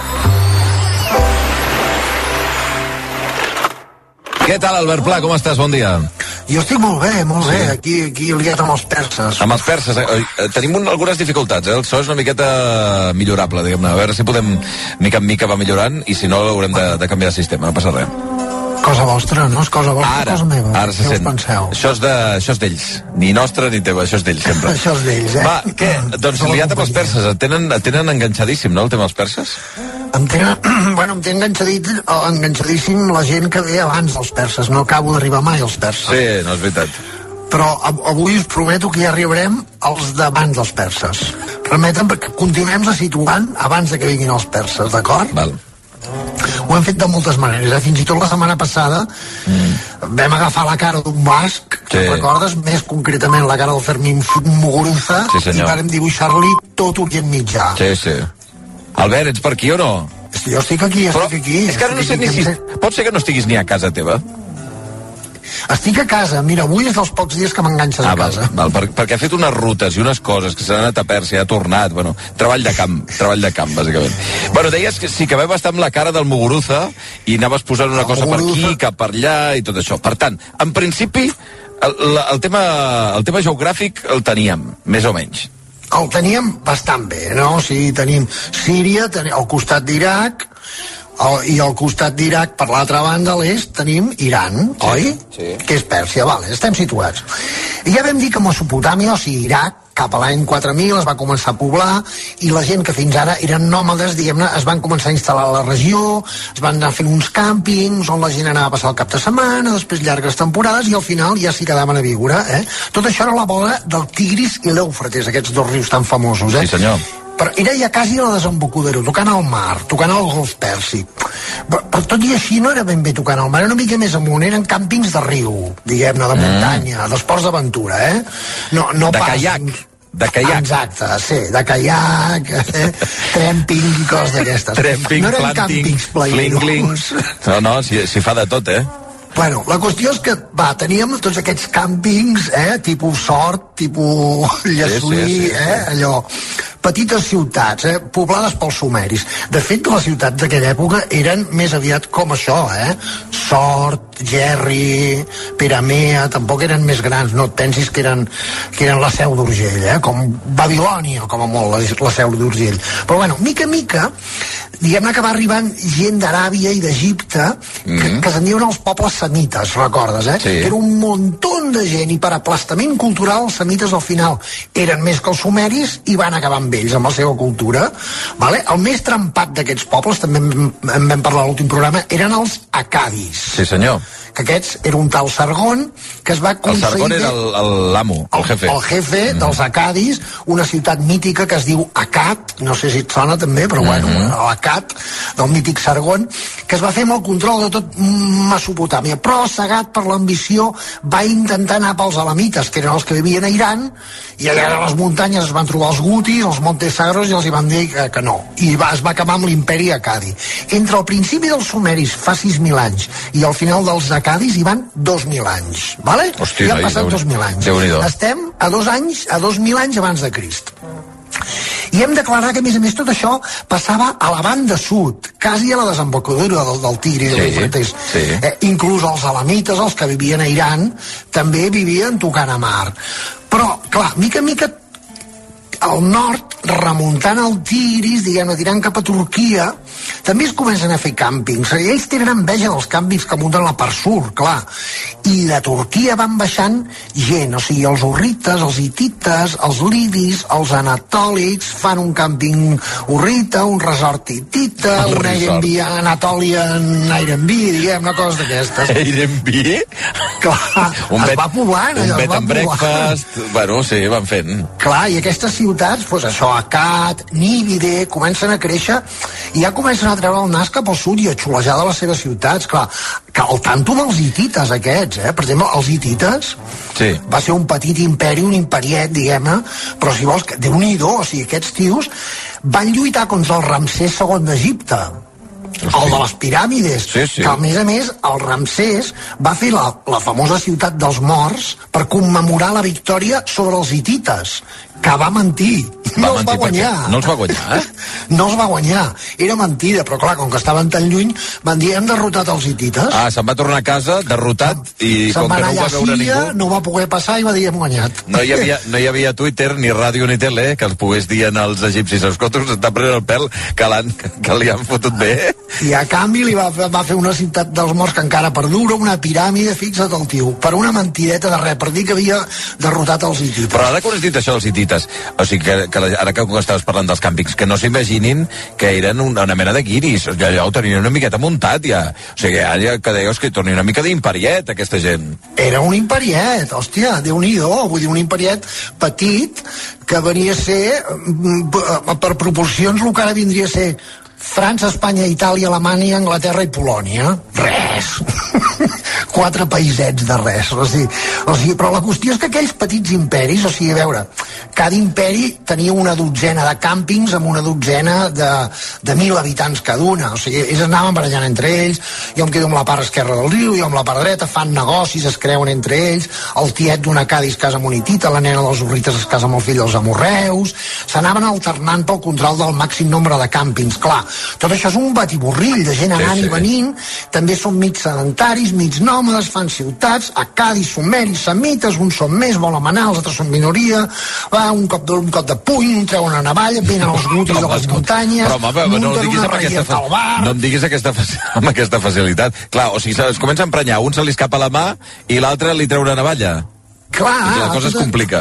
Què tal, Albert Pla? Com estàs? Bon dia. Jo estic molt bé. Aquí liat amb els perses. Amb els perses. Tenim algunes dificultats, El so és una miqueta millorable, diguem-ne. A veure si podem, mica en mica, va millorant, i si no, haurem de canviar de sistema. No passa res. Cosa vostra, no? És cosa vostra, cosa meva. Ara se sent. Això és d'ells. Ni nostre ni teva, això és d'ells, sempre. Això és d'ells, Va, què? Doncs liat amb els perses. Et tenen enganxadíssim, no, el tema dels perses? Em té enganxadíssim la gent que ve abans dels perses. No acabo d'arribar mai als perses. Sí, no és veritat. Però avui us prometo que ja arribarem als d'abans dels perses. Permetem perquè continuem situant abans de que vinguin els perses, d'acord? Val. Ho hem fet de moltes maneres, Fins i tot la setmana passada vam agafar la cara d'un basc, que recordes, més concretament la cara del Fermín Muguruza, i vàrem dibuixar-li tot Orient Mitjà. Sí. Albert, ets per aquí o no? Jo estic aquí, estic aquí. És que ara no sé ni si... Pot ser que no estiguis ni a casa teva? Estic a casa, mira, avui és dels pocs dies que m'enganxes a casa. Val, perquè ha fet unes rutes i unes coses que s'han anat a Pèrsia, ha tornat, bueno, treball de camp, bàsicament. Bueno, deies que sí, que vam estar amb la cara del Muguruza i anaves posant una cosa per aquí, cap per allà i tot això. Per tant, en principi, el tema geogràfic el teníem, més o menys. El teníem bastant bé, no? O sigui, tenim Síria, al costat d'Iraq, i al costat d'Iraq, per l'altra banda, a l'est, tenim Iran, oi? Sí. Que és Pèrsia, vale, estem situats. I ja vam dir que Mesopotàmia, o sigui, Iraq, cap a l'any 4000 es va començar a poblar i la gent que fins ara eren nòmades, diguem-ne, es van començar a instal·lar a la regió, es van anar fent uns càmpings on la gent anava a passar el cap de setmana, després llargues temporades i al final ja s'hi quedaven a viure, Tot això era la vora del Tigris i l'Eufrates, aquests dos rius tan famosos, Sí, senyor. Però era ja quasi a la desembocadura, tocant al mar, tocant al Golf Pèrsic. Però tot i així no era ben bé tocant al mar, era una mica més amunt, eren càmpings de riu, diguem-ne, de muntanya, d'esports d'aventura, No de caiac. De caiac. Exacte, sí, de caiac, tramping i coses d'aquestes. Tramping, no eren planting, flingling. No, s'hi fa de tot, Bueno, la qüestió és que, teníem tots aquests càmpings, tipus Sort, tipus Llessui, allò, petites ciutats, poblades pels sumeris. De fet, les ciutats d'aquella època eren més aviat com això, Sort, Gerri, Peramea, tampoc eren més grans, no et pensis que eren la Seu d'Urgell, com Babilònia, com a molt, la Seu d'Urgell. Però bueno, mica en mica, diguem-ne que va arribant gent d'Aràbia i d'Egipte, que se'n diuen els pobles semites, recordes, Sí. Que era un muntó de gent, i per aplastament cultural els semites al final eren més que els sumeris i van acabar amb ells, amb la seva cultura, vale? El més trempat d'aquests pobles, també en vam parlar a l'últim programa, eren els acadis. Sí, senyor. Que aquests era un tal Sargon que es va aconseguir... El Sargon era l'amo, el jefe. El jefe dels acadis, una ciutat mítica que es diu Akkad, no sé si et sona també, però bueno, l'Akkad, del mític Sargon, que es va fer amb el control de tot Mesopotàmia, però cegat per l'ambició va intentar anar pels elamites, que eren els que vivien a Iran, i allà a les muntanyes es van trobar els gutis, els Montes Sagros, i els hi van dir que no. I es va acabar amb l'imperi Akkadi. Entre el principi dels sumeris, fa 6.000 anys, i al final dels acadis hi van 2.000 anys, vale? Hòstia, ja han passat 2.000 anys. Estem a 2.000 anys abans de Crist. I hem d'aclarar que, a més, tot això passava a la banda sud, quasi a la desembocadura del Tigris i l'Eufrates. Inclús els elamites, els que vivien a Iran, també vivien tocant a mar. Però, clar, mica en mica, al nord, remuntant el Tigris, diguem-ne, tirant cap a Turquia, també es comencen a fer càmpings. Ells tenen enveja dels càmpings que munten la part sud, clar. I de Turquia van baixant gent, o sigui, els hurrites, els hitites, els lidis, els anatòlics, fan un càmping hurrita, un resort hitita, un Airbnb Anatolian Airbnb, diguem-ne, coses d'aquestes. Airbnb? Clar, es va poblant. Un bed and breakfast, bueno, sí, van fent. Clar, i aquestes ciutats, doncs això, Akkad, Níbide, comencen a créixer i ja comencen a treure el nas cap al sud i a xulejar de les seves ciutats, clar, que al tanto amb els hitites aquests, per exemple, els hitites va ser un petit imperi, un imperiet, diguem-ne, però si vols, Déu-n'hi-do, o sigui, aquests tios van lluitar contra el Ramsès II d'Egipte, el de les piràmides, que a més el Ramsès va fer la famosa ciutat dels morts per commemorar la victòria sobre els hitites, que va mentir. No els va guanyar. No els va guanyar, No els va guanyar. Era mentida, però clar, com que estaven tan lluny, van dir, hem derrotat els hitites. Se'n va tornar a casa, derrotat, i com que no ho va veure ningú... No va poder passar i va dir, hem guanyat. No hi havia Twitter, ni ràdio, ni tele, que els pogués dir als egipcis, escolta, s'està prenent el pèl, que li han fotut bé. I a canvi li va fer una ciutat dels morts que encara perdura, una piràmide, fixa't el tio, per una mentideta de res, per dir que havia derrotat els hitites. Però ara que has dit això dels hitites, o sigui que ara que estaves parlant dels càmpings, que no s'imaginin que eren una mena de guiris, allò ho tenien una miqueta muntat ja, o sigui, ja que deies que torni una mica d'imperiet aquesta gent. Era un imperiet, hòstia, Déu-n'hi-do, vull dir, un imperiet petit que venia a ser, per proporcions, el que ara vindria a ser França, Espanya, Itàlia, Alemanya, Anglaterra i Polònia. Res. 4 paisets de res. O sigui, però la qüestió és que aquells petits imperis, o sigui, a veure, cada imperi tenia una dotzena de càmpings amb una dotzena de 1.000 habitants cada una. O sigui, ells anaven barallant entre ells, jo em quedo amb la part esquerra del riu, jo amb la part dreta, fan negocis, es creuen entre ells, el tiet d'una Cadis es casa amb un hitita, la nena dels urrites es casa amb el fill dels amorreus, s'anaven alternant pel control del màxim nombre de càmpings. Clar, tot això és un batiborrill de gent anant i venint, també són mig sedentaris, mig nòmades, fan ciutats, acadis, sumeris, semites, uns són més, volen manar, els altres són minoria, va, un cop de puny, un treu una navalla, venen els gutis de les muntanyes, munten una reieta al bar... No em diguis amb aquesta facilitat. Clar, o sigui, es comença a emprenyar, un se li escapa la mà i l'altre li treu una navalla. Clar, la cosa es complica.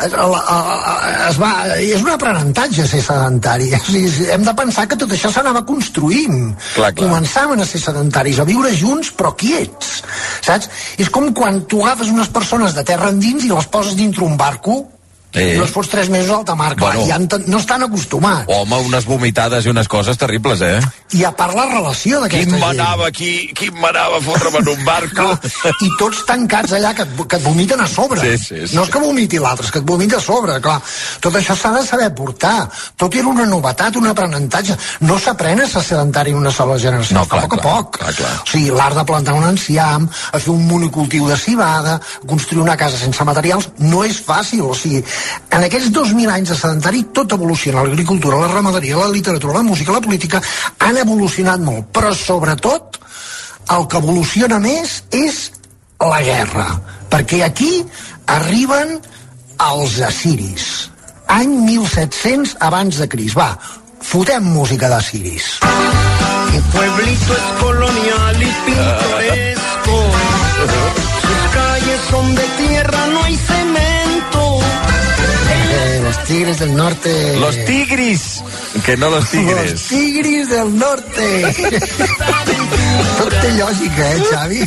És un aprenentatge ser sedentari. O sigui, hem de pensar que tot això s'anava construint. Clar. Començaven a ser sedentaris, a viure junts però quiets, saps? És com quan tu agafes unes persones de terra endins i les poses dintre un barco i els fots 3 mesos a alta mar. Clar, ja no estan acostumats. Home, unes vomitades i unes coses terribles, I a part la relació d'aquesta gent. Qui manava a fotre'm en un barco? I tots tancats allà que et vomiten a sobre. Sí. No és que vomiti l'altre, és que et vomita a sobre. Clar, tot això s'ha de saber portar. Tot era una novetat, un aprenentatge. No s'aprèn a ser sedentari en una sola generació. No, clar, a poc a poc. Clar. O sigui, l'art de plantar un enciam, a fer un monocultiu de civada, a construir una casa sense materials, no és fàcil. O sigui, en aquests 2.000 anys de sedentari tot evoluciona, l'agricultura, la ramaderia, la literatura, la música, la política han evolucionat molt, però sobretot el que evoluciona més és la guerra, perquè aquí arriben els assiris, any 1700 abans de Crist. Va, fotem música d'assiris. Mi pueblito es colonial y pintoresco, sus calles son de tierra, no hay cemento. Los tigres del norte. Los tigris, que no los tigres. Los tigris del norte. Tot té lògica, Xavi?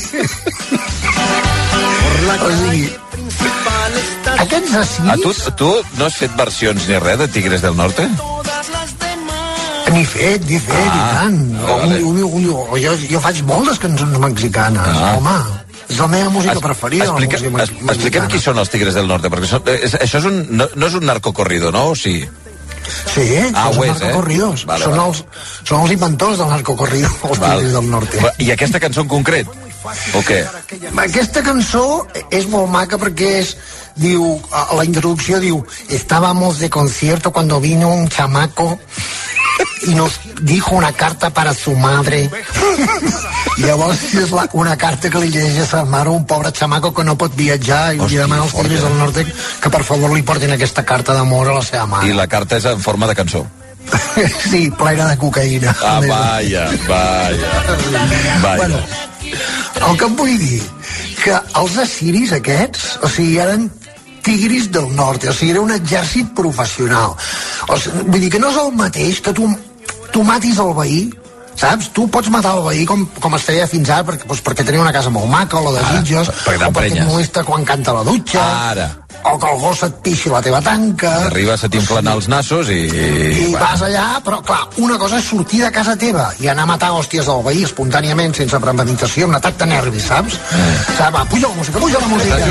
O sigui, aquests assiris... Tu no has fet versions ni res de Tigres del Norte? Ni fet, i tant. Jo faig moltes cançons mexicanes, home. És la meva música preferida. Expliquem qui són els Tigres del Norte, perquè això no és un narcocorrido, no? O sí? Sí, són narcocorridos. Vale. Són els inventors del narcocorrido, els Tigres del Norte. I aquesta cançó en concret? O què? Aquesta cançó és molt maca perquè diu, a la introducció diu, estábamos de concierto cuando vino un chamaco y nos dijo una carta para su madre. I llavors és una carta que li llegeix a sa mare, un pobre xamaco que no pot viatjar, i li demana als Tigres del Norte que per favor li portin aquesta carta d'amor a la seva mare. I la carta és en forma de cançó. Sí, plena de cocaïna. Vaja. Bueno, el que em vull dir, que els assiris aquests, o sigui, eren tigris del nord, o sigui, era un exèrcit professional. O sigui, vull dir que no és el mateix que tu matis el veí, saps? Tu pots matar el veí com es feia fins ara perquè tenia una casa molt maca, o la desitges, o perquè et molesta quan canta la dutxa, o que el gos et pixi la teva tanca. Arribes a t'inflanar els nassos i vas allà, però clar, una cosa és sortir de casa teva i anar a matar hòsties del veí espontàniament, sense premeditació, un atac de nervis, saps? Va, puja la música. Estàs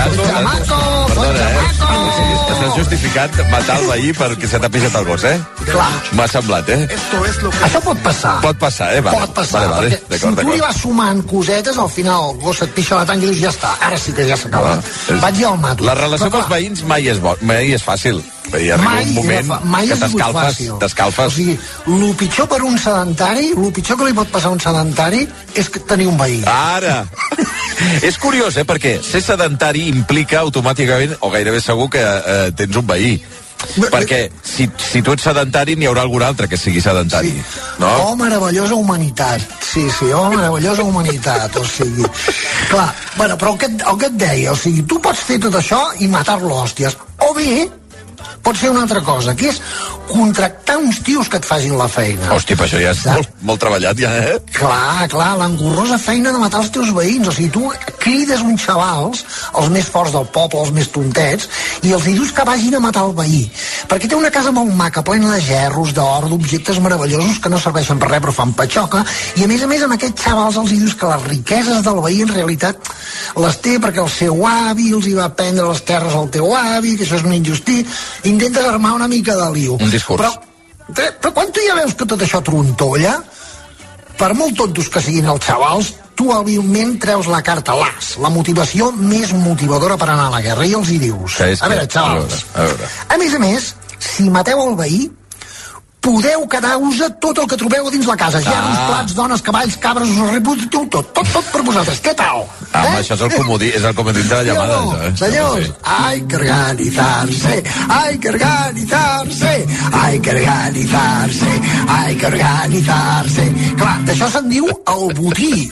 justificant matar el veí perquè se t'ha pixat el gos, Clar. M'ha semblat, Això pot passar. Pot passar, Pot passar, perquè si tu li vas sumant cosetes, al final el gos et pixa la tanca i dius, ja està, ara sí que ja s'ha acabat. Vaig i el mato. La relació amb els veïns mai és fàcil. Hi arriba un moment que t'escalfes. O sigui, el pitjor per un sedentari, el pitjor que li pot passar a un sedentari és tenir un veí. Ara! És curiós, perquè ser sedentari implica automàticament, o gairebé segur, que tens un veí. Perquè si tu ets sedentari n'hi haurà algun altre que sigui sedentari, no? Oh, meravellosa humanitat. Sí, oh, meravellosa humanitat. O sigui, clar, bueno, però el que et deia, o sigui, tu pots fer tot això i matar-lo hòsties, o bé pot ser una altra cosa, que és contractar uns tios que et facin la feina. Hòstia, però això ja és molt treballat, ja, Clar, l'engorrosa feina de matar els teus veïns. O sigui, tu crides uns xavals, els més forts del poble, els més tontets, i els dius que vagin a matar el veí. Perquè té una casa molt maca, plena de gerros, d'or, d'objectes meravellosos que no serveixen per res, però fan patxoca, i a més, amb aquests xavals els dius que les riqueses del veí en realitat les té perquè el seu avi els hi va prendre les terres al teu avi, que això és una injustícia. Intentes armar una mica de liu. Un discurs. Però quan tu ja veus que tot això trontolla, per molt tontos que siguin els xavals, tu hàbilment treus la carta l'as, la motivació més motivadora per anar a la guerra, i els hi dius, a veure, xavals, a més, si mateu el veí, podeu quedar-vos tot el que trobeu dins la casa. Gerros, plats, dones, cavalls, cabres, us reproductiu tot per vosaltres. Què tal? Això és el comodí, és el comodí de la llamada. Senyors, hay que organitzarse, hay que organitzarse, hay que organitzarse, hay que organitzarse. Clar, d'això se'n diu el botí.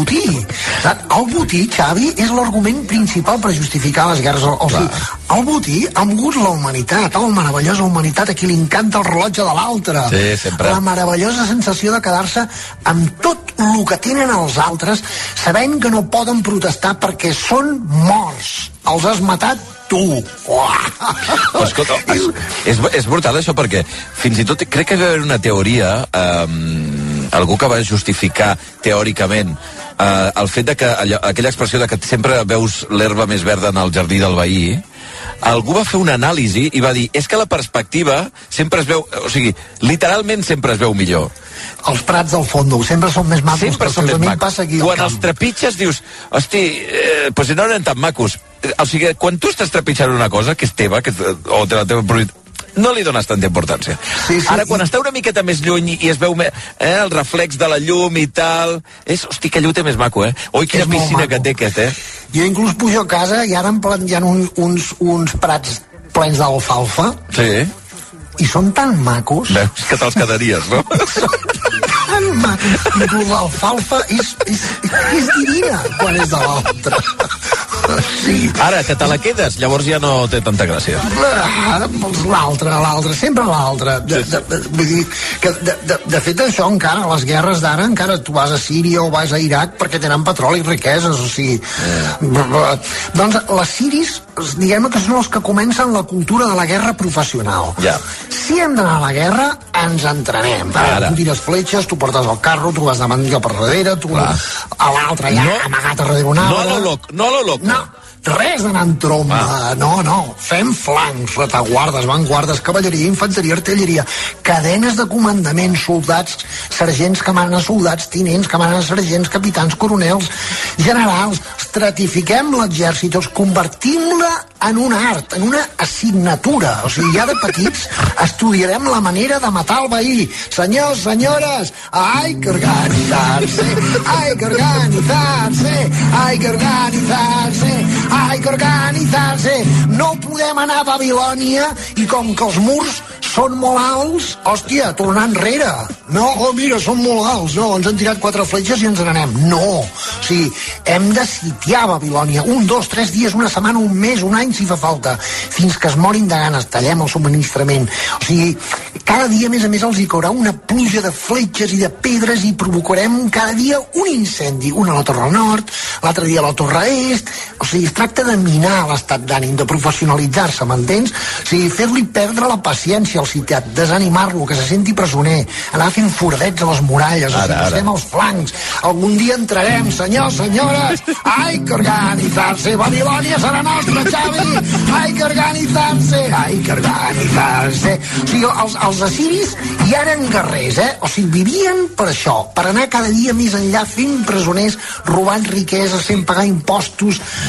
El botí, Xavi, és l'argument principal per justificar les guerres. O sigui, el botí ha mogut la humanitat, la meravellosa humanitat, a qui li encanta el rellotge de l'altre. Sí, sempre. La meravellosa sensació de quedar-se amb tot el que tenen els altres, sabent que no poden protestar perquè són morts. Els has matat tu. Escolta, és brutal això, perquè fins i tot crec que va haver una teoria, algú que va justificar teòricament el fet de que aquella expressió de que sempre veus l'herba més verda en el jardí del veí, algú va fer una anàlisi i va dir, és que la perspectiva sempre es veu, o sigui, literalment sempre es veu millor. Els prats del fondo sempre són més macos. Sempre són més macos. Quan els trepitges dius, hosti, pues no eren tan macos. O sigui, quan tu estàs trepitjant una cosa que és teva, o de la teva propietat, no li dones tanta importància. Ara, quan està una miqueta més lluny i es veu el reflex de la llum i tal, hosti, que llum té més maco, Oi, quina piscina que té aquest, Jo inclús pujo a casa i ara em plantejan uns prats plens d'alfalfa. Sí. I són tan macos. Veus que te'ls quedaries, no? Tan macos. Inclús l'alfalfa és divina quan és de l'altre. Sí. Ara, que te la quedes, llavors ja no té tanta gràcia. L'altre, sempre l'altre. Vull dir que, de fet, això encara, les guerres d'ara, encara tu vas a Síria o vas a Iraq perquè tenen petroli i riqueses, o sigui... Doncs les siris, diguem que són els que comencen la cultura de la guerra professional. Si hem d'anar a la guerra, ens entrenem. Tu tires fletxes, tu portes el carro, tu vas davant jo per darrere, tu a l'altre ja amagat a darrere un arbre. No a lo loco. No, res d'anar en tromba, no. Fem flancs, retaguardes, vanguardes, cavalleria, infanteria, artilleria, cadenes de comandament, soldats, sergents que manen a soldats, tinents que manen a sergents, capitans, coronels, generals. Estratifiquem l'exèrcit, convertim-la en un art, en una assignatura. O sigui, ja de petits estudiarem la manera de matar el veí. Senyors, senyores, hay que organitzarse, hay que organitzarse, hay que organitzarse, hay que organitzarse. No podem anar a Babilònia i com que els murs són molt alts, hòstia, tornar enrere. No, mira, són molt alts. No, ens han tirat 4 fletxes i ens n'anem. No. O sigui, hem de sitiar Babilònia 1, 2, 3 dies, una setmana, un mes, un any, si fa falta, fins que es morin de ganes. Tallem el subministrament. O sigui, cada dia, a més, els hi caurà una pluja de fletxes i de pedres i provocarem cada dia un incendi. Un a la Torre Nord, l'altre dia a la Torre Est. O sigui, es tracta de minar l'estat d'ànim, de professionalitzar-se, m'entens? O sigui, fer-li perdre la paciència al ciutat, desanimar-lo, que se senti presoner, anar fent foradets a les muralles, estem als flancs. Algun dia entrarem, senyors, senyores, hay que organitzar-se, Babilònia serà nostra, Xavi, hay que organitzar-se, hay que organitzar-se. O sigui, els assiris ja eren guerrers, o sigui, vivien per això, per anar cada dia més enllà fent presoners, robant riqueses, fent pagar impostos.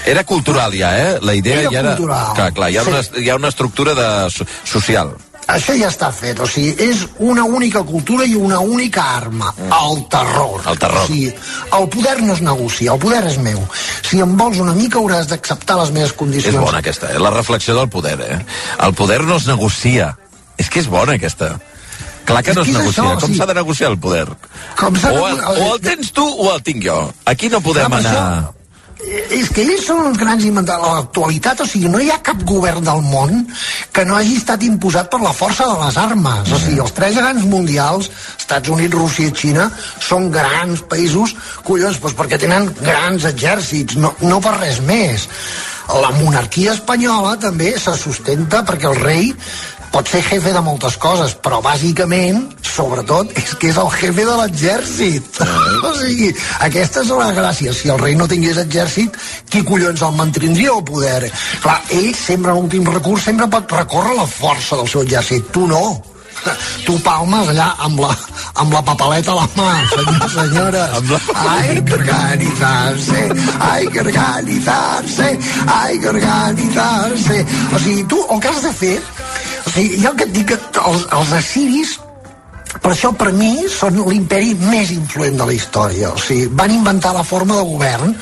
Era cultural ja, La idea ja era... cultural. Clar, hi ha una estructura social. Això ja està fet, o sigui, és una única cultura i una única arma, el terror. El terror. O sigui, el poder no es negocia, el poder és meu. Si em vols una mica hauràs d'acceptar les meves condicions. És bona aquesta, la reflexió del poder, El poder no es negocia. És que és bona aquesta. Clar que no es negocia. Això, com s'ha de negociar el poder? O el tens tu o el tinc jo. Aquí no podem anar... És que ells són uns grans inventadors. A l'actualitat, o sigui, no hi ha cap govern del món que no hagi estat imposat per la força de les armes. O sigui, els 3 gegants mundials, Estats Units, Rússia i Xina, són grans països, collons, doncs perquè tenen grans exèrcits, no per res més. La monarquia espanyola també se sustenta perquè el rei pot ser jefe de moltes coses, però bàsicament, sobretot, és que és el jefe de l'exèrcit. O sigui, aquesta és la gràcia. Si el rei no tingués exèrcit, qui collons el mantindria el poder? Clar, ell sempre, en l'últim recurs, sempre pot recórrer la força del seu exèrcit. Tu no. Tu palmes allà amb la papaleta a la mà, senyores. Ai, que organitzar-se, ai, que organitzar-se, ai, que organitzar-se. O sigui, tu el que has de fer, o sigui, jo que et dic que els assiris, per això per mi són l'imperi més influent de la història. O sigui, van inventar la forma de govern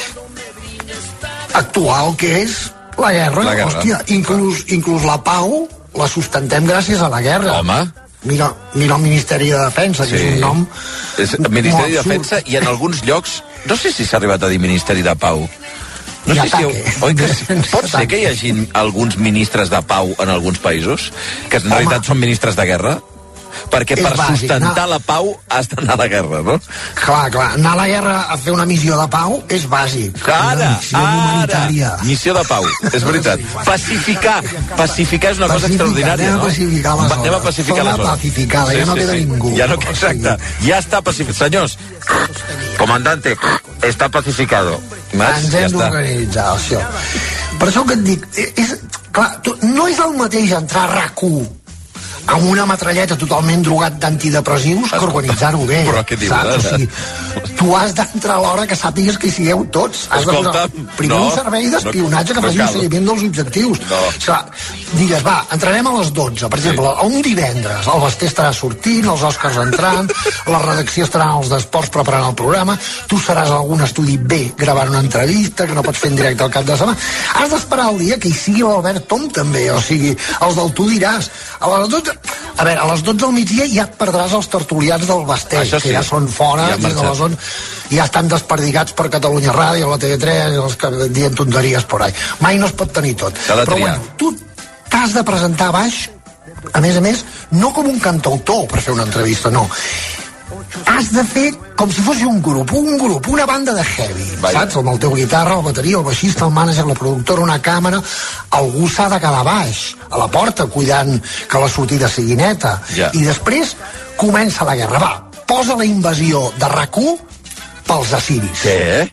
actual, que és la guerra. Hòstia, inclús la pau la sustentem gràcies a la guerra. Home. Mira el Ministeri de Defensa, que és un nom... És Ministeri de Defensa, i en alguns llocs, no sé si s'ha arribat a dir Ministeri de Pau. No sé si... Pot ser que hi hagi alguns ministres de pau en alguns països, que en realitat són ministres de guerra? Perquè per sustentar la pau has d'anar a la guerra, no? Clar, anar a la guerra a fer una missió de pau és bàsic. Ara! Missió de pau, és veritat. Pacificar és una cosa extraordinària, no? Anem a pacificar la zona. Ja no queda ningú. Exacte, ja està pacificat. Senyors, comandante, està pacificado. Ens hem d'organitzar, això. Per això que et dic, clar, no és el mateix entrar a RAC1 amb una metralleta totalment drogat d'antidepressius que organitzar-ho bé. Però què dius? O sigui, tu has d'entrar a l'hora que sàpigues que hi sigueu tots. Has de posar primer un servei d'espionatge que faci un seguiment dels objectius. O sigui, digues, va, entrarem a les 12. Per exemple, un divendres, el Basté estarà sortint, els Oscars entrant, la redacció estarà als d'esports preparant el programa, tu seràs a algun estudi B gravant una entrevista que no pots fer en directe al cap de setmana. Has d'esperar el dia que hi sigui l'Albert Tom també, o sigui, els del Tu diràs. A les 12 del migdia ja et perdràs els tertulians del Basté, que ja són fora, ja estan desperdigats per Catalunya Ràdio, la TV3, els que dient tonteries por ahí. Mai no es pot tenir tot. Però bueno, tu t'has de presentar baix, a més, no com un cantautor per fer una entrevista, no. Has de fer com si fos un grup, una banda de heavy, saps? Amb el teu guitarra, el bateria, el baixista, el mànager, la productora, una càmera, algú s'ha de quedar baix, a la porta, cuidant que la sortida sigui neta. I després comença la guerra. Va, posa la invasió de RAC1 pels assiris. Què?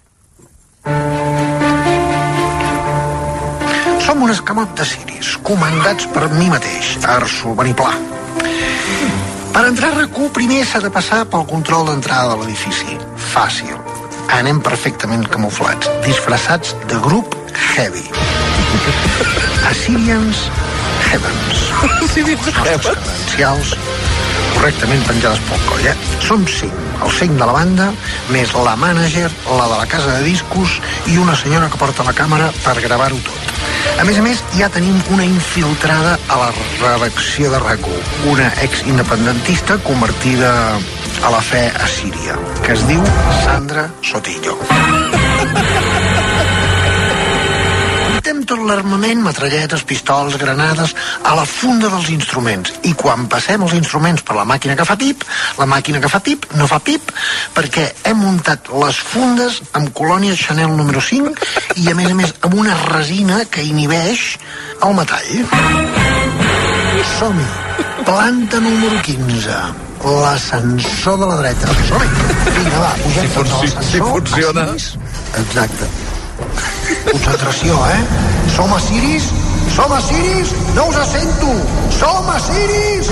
Som un escamot d'assiris, comandats per mi mateix, Arsulbaniplà. Per entrar a RAC1 primer s'ha de passar pel control d'entrada de l'edifici. Fàcil. Anem perfectament camuflats, disfressats de grup heavy. Assyrians Heavens. Nostres credencials correctament penjades pel coll, Som 5. El 5 de la banda, més la mànager, la de la casa de discos i una senyora que porta la càmera per gravar-ho tot. A més, ja tenim una infiltrada a la redacció de RAC1, una ex-independentista convertida a la fe assíria, que es diu Sandra Sotillo. Metem tot l'armament, metralletes, pistols, granades, a la funda dels instruments. I quan passem els instruments per la màquina que fa pip, la màquina que fa pip no fa pip, perquè hem muntat les fundes amb colònia Chanel número 5 i, a més, amb una resina que inhibeix el metall. Som-hi. Planta número 15. L'ascensor de la dreta. Som-hi. Vinga, va, pugem tots a l'ascensor. Si funciona. Exacte. Concentració, Som assiris? Som assiris? No us sento! Som assiris!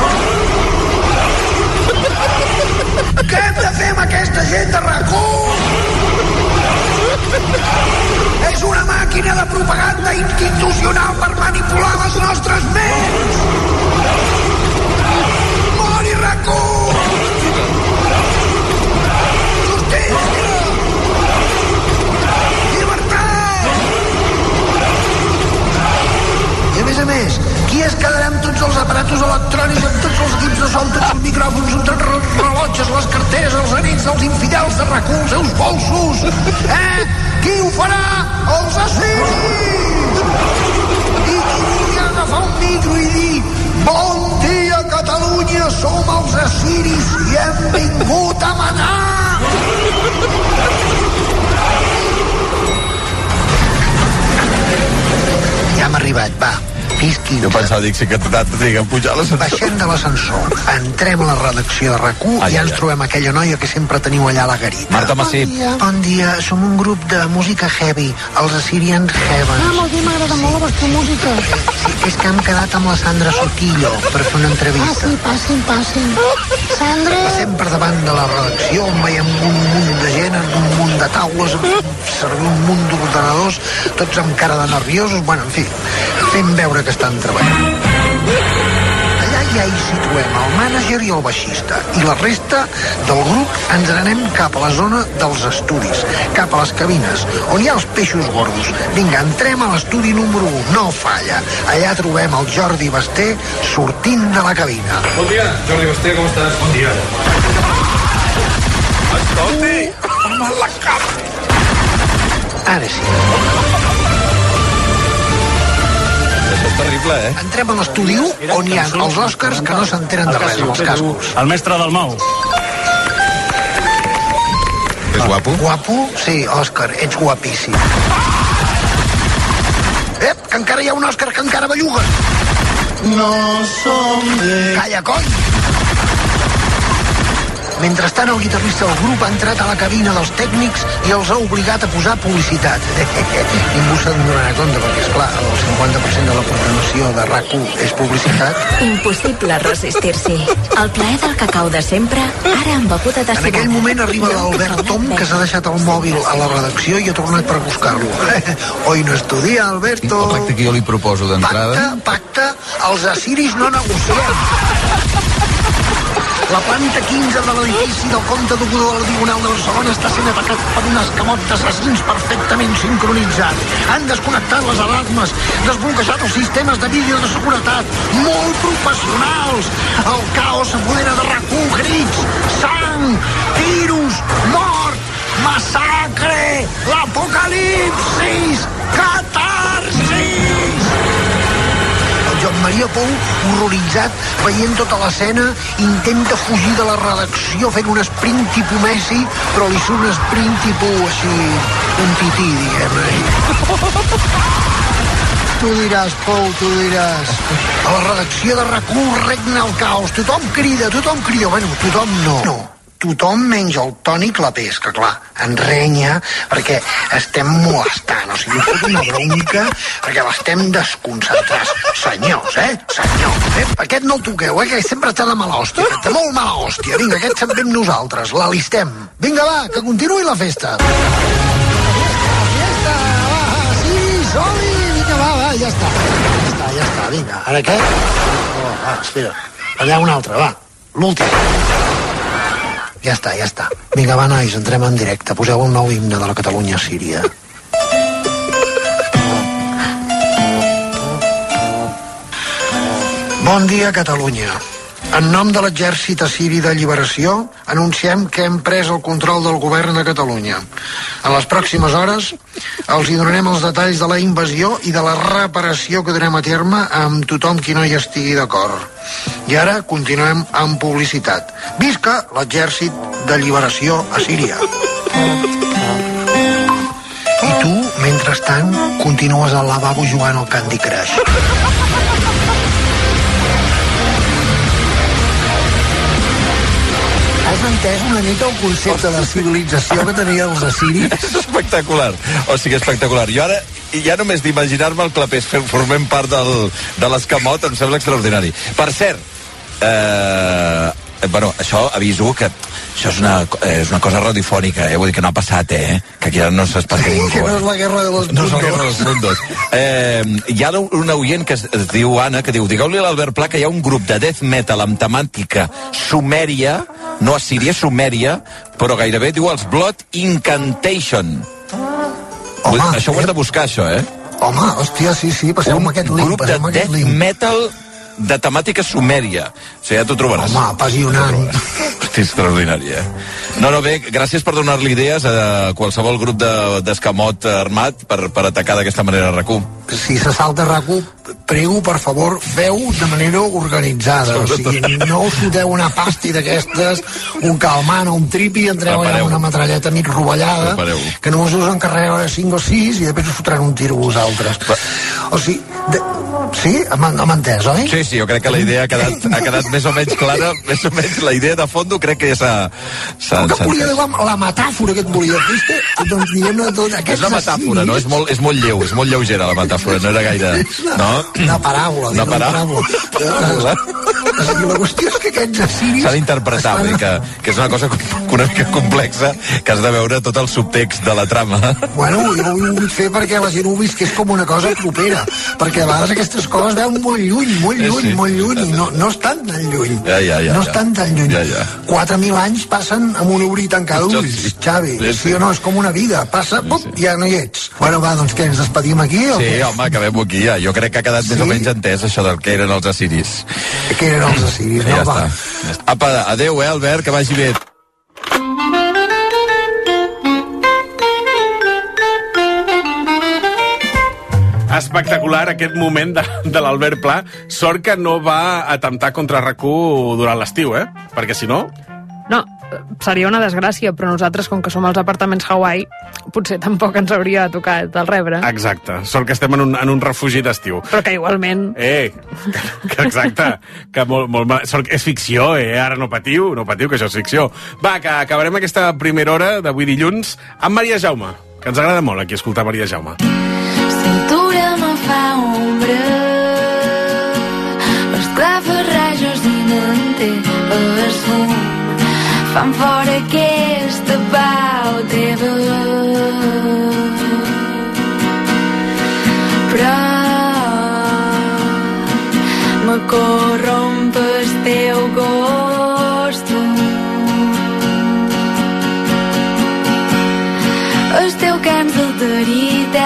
Què hem de fer amb aquesta gent de RAC1? És una màquina de propaganda institucional per manipular les nostres ments! Mori RAC1! Justícia! Llibertat! I a més, qui es quedarà amb tots els aparatos electrònics, amb tots els equips de so, amb tots els micròfons, amb tots els rellotges, les carteres, els anells dels infidels de RAC1, els seus bolsos? Qui ho farà? Els assiris! I qui vulgui agafar un micro i dir bon dia, Catalunya, som els assiris i hem vingut a manar! Ja hem arribat, va. Pis 15. Jo pensava, si que t'triguen pujar l'ascensor. Baixem de l'ascensor, entrem a la redacció de RAC1 i ja ens trobem aquella noia que sempre teniu allà a la garita. Marta Massip. Bon dia, som un grup de música heavy, els Assyrian Heavens. Molt bé, m'agrada molt la vostra música. Sí, és que hem quedat amb la Sandra Sotillo per fer una entrevista. Passin. Sandra... Passem per davant de la redacció on veiem un munt de gent, un munt de taules, servir un munt d'ordenadors, tots amb cara de nerviosos, bueno, en fi, fem veure que estan treballant. Allà ja hi situem el mànager i el baixista, i la resta del grup ens n'anem cap a la zona dels estudis, cap a les cabines, on hi ha els peixos gordos. Vinga, entrem a l'estudi número 1, no falla. Allà trobem el Jordi Basté sortint de la cabina. Bon dia, Jordi Basté, com estàs? Bon dia. Escolti! Home, la cara! Ara sí. Això és terrible, Entrem a l'estudi 1, on hi ha els Oscars que no s'enteren de res, amb els cascos. El mestre del Mau. És guapo? Guapo? Sí, Òscar, ets guapíssim. Ep, que encara hi ha un Òscar que encara belluga. No som de... Calla, cony! Mentrestant, el guitarrista del grup ha entrat a la cabina dels tècnics i els ha obligat a posar publicitat. Ningú se'n donarà compte, perquè, esclar, el 50% de la programació de RAC1 és publicitat. Impossible resistir-s'hi. El plaer del cacau de sempre, ara amb beguda de En aquell moment arriba l'Albert Tom, que s'ha deixat el mòbil a la redacció i ha tornat per buscar-lo. Hoy no estudia, Alberto. El pacte que jo li proposo d'entrada. Pacte, els assiris no negociem. La planta 15 de l'edifici del Comte Docudor de la Diagonal de Barcelona està sent atacat per un escamot d'assassins perfectament sincronitzat. Han desconnectat les alarmes, desbloquejat els sistemes de vídeo de seguretat. Molt professionals! El caos s'apodera de RAC1, crits, sang, tiros, mort, massacre, l'apocalipsis, catarsis! Joan Maria Pou, horroritzat, veient tota l'escena, intenta fugir de la redacció fent un sprint tipus Messi, però li surt un sprint tipus així, un tití, diguem-ne. Tu diràs, Pou, tu diràs. A la redacció de RAC1 regna el caos, tothom crida, bueno, tothom no. Tothom menys el Toni Clapés, que clar, ens renya perquè estem molestant, o sigui, fot una bronca perquè l'estem desconcentrats. Senyors, Senyors, aquest no el toqueu, que sempre està de mala hòstia, de molt mala hòstia. Vinga, aquest se'n ve amb nosaltres, l'alistem. Vinga, va, que continuï la festa. La festa, va, sí, som-hi, vinga, va, ja està, vinga. Ara què? Oh, va, espera, allà un altre, va, l'últim. Ja està. Vinga, va, nois, entrem en directe. Poseu el nou himne de la Catalunya Síria. Bon dia, Catalunya. En nom de l'exèrcit assiri de lliberació, anunciem que hem pres el control del govern de Catalunya. En les pròximes hores els hi donarem els detalls de la invasió i de la reparació que durem a terme amb tothom qui no hi estigui d'acord. I ara continuem amb publicitat. Visca l'exèrcit de lliberació a Síria. I tu, mentrestant, continues al lavabo jugant al Candy Crush. Has entès una mica el concepte de civilització que tenien els assiris? És espectacular, o sigui, espectacular. Jo ara, ja només d'imaginar-me el Clapés formem part de l'escamot em sembla extraordinari. Per cert, bueno, això aviso que això és una cosa radiofònica, vull dir que no ha passat, que aquí no s'espassa ningú. Que no és la guerra de los mundos. No és la guerra de los mundos. Hi ha una oient que es diu Anna, que diu, digueu-li a l'Albert Pla que hi ha un grup de death metal amb temàtica sumèria, no assíria, sumèria, però gairebé diu els Blood Incantation. Això ho has de buscar, això, Home, hòstia, sí, passeu-me aquest link. Un grup de death metal de temàtica sumèria. O sigui, ja t'ho trobaràs. Home, apassionant. Hosti, extraordinari, No, bé, gràcies per donar-li idees a qualsevol grup d'escamot armat per atacar d'aquesta manera RAC1. Si se salta RAC1, prego, per favor, feu de manera organitzada. O sigui, no us foteu una pasti d'aquestes, un calmant o un tripi, entreu allà amb una metralleta mig rovellada, que només us encarregarà 5 o 6 i després us fotran un tiro vosaltres. O sigui, sí? Hem entès, oi? Sí, jo crec que la idea ha quedat més o menys clara, més o menys la idea de fondo crec que ja s'ha que volia dir la metàfora que et volia dir, doncs diguem-ne tot és una metàfora, no? És molt lleu, és molt lleugera la metàfora, no era gaire... Una paràbola. Una paràbola. La qüestió és que aquests assiris... S'ha d'interpretar, que és una cosa una mica complexa, que has de veure tot el subtext de la trama. Bueno, jo ho he volgut fer perquè la gent ho visqués com una cosa propera, perquè a vegades aquestes coses veuen molt lluny, i no estan tan lluny. No estan tan lluny. 4.000 anys passen amb un obrir tancar d'ulls, Xavi. Sí o no? És com una vida. Passa, ja no hi ets. Bueno, va, doncs què, ens despedim aquí? Sí, home, acabem aquí ja. Jo crec que ha quedat més o menys entès això del que eren els assiris. Que eren els assiris, no? Va. Apa, adeu, Albert, que vagi bé. Espectacular aquest moment de l'Albert Pla. Sort que no va atemptar contra RAC1 durant l'estiu, perquè si no... No, seria una desgràcia, però nosaltres, com que som als apartaments Hawaii, potser tampoc ens hauria tocat el rebre. Exacte, sort que estem en un refugi d'estiu. Però que igualment... Exacte, que molt sort que és ficció, ara no patiu, que això és ficció. Va, que acabarem aquesta primera hora d'avui dilluns amb Maria Jaume, que ens agrada molt aquí escoltar Maria Jaume. Cintura me fa ombra, els clavarrajos i manté el fum fan fora aquesta pau teva, però me corromp el teu costum, el teu cants d'alteritat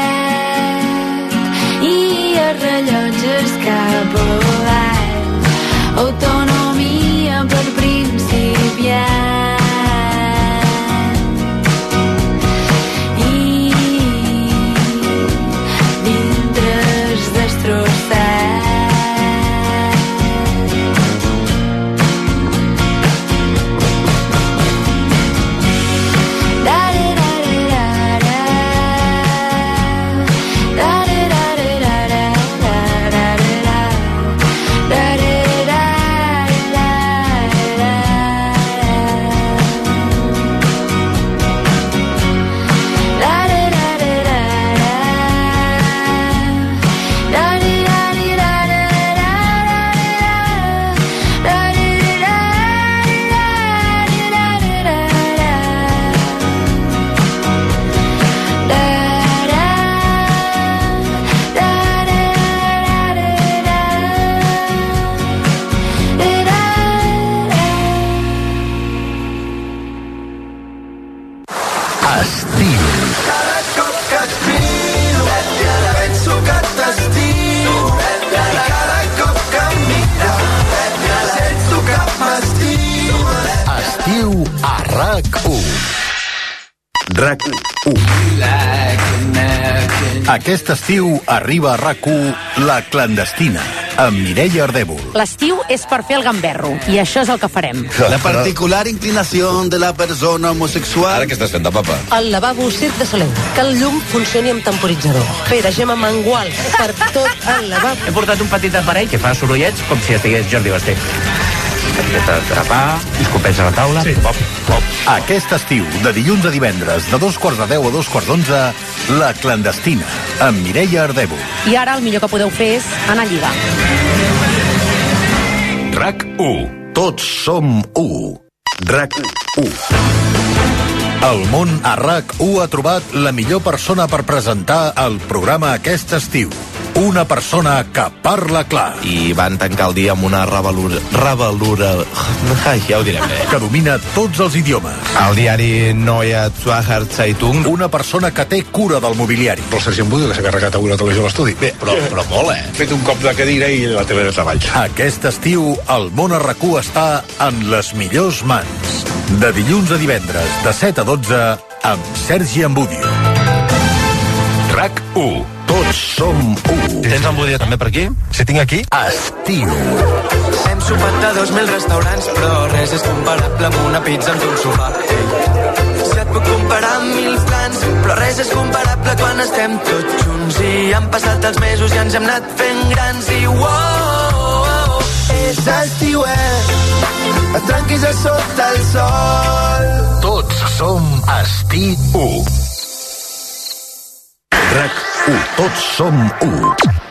i els rellotges cap avall, autonomia per principiant i dintre es destrossat. Aquest estiu arriba a RAC1 La Clandestina, amb Mireia Ardèvol. L'estiu és per fer el gamberro, i això és el que farem. La particular inclinació de la persona homosexual... Ara què estàs fent de papa? El lavabo Circ de Soleil, que el llum funcioni amb temporitzador. Pere, Gemma, mangual, per tot el lavabo. He portat un petit aparell que fa sorollets com si estigués Jordi Basté. Targeta d'atrapar, escopets a la taula, sí. Pop, pop. Aquest estiu, de dilluns a divendres, de 2:10 a 2:11, La Clandestina, amb Mireia Ardèvol. I ara el millor que podeu fer és anar a lligar. RAC1. Tots som u. RAC1. El món a RAC1 ha trobat la millor persona per presentar el programa aquest estiu. Una persona que parla clar. I van tancar el dia amb una ja ho direm bé. Que domina tots els idiomes. El diari Neue Zürcher Zeitung. Una persona que té cura del mobiliari. El Sergi Embudio, que s'ha carregat avui la televisió a l'estudi. Bé, però molt, He fet un cop de cadira i la TV de treball. Aquest estiu, el món a RAC1 està en les millors mans. De dilluns a divendres, de 7 a 12, amb Sergi Embudio. RAC1. Tots som u. Tens Embudio també per aquí? Si tinc aquí? Estiu. Hem sopat de 2.000 restaurants, però res és comparable amb una pizza amb un sofà. Si et puc comparar amb 1.000 plans, però res és comparable quan estem tots junts. I han passat els mesos i ens hem anat fent grans i wow, és estiuet, et tranquis a sota el sol. Tots som estiu. RAC1. Tots som u.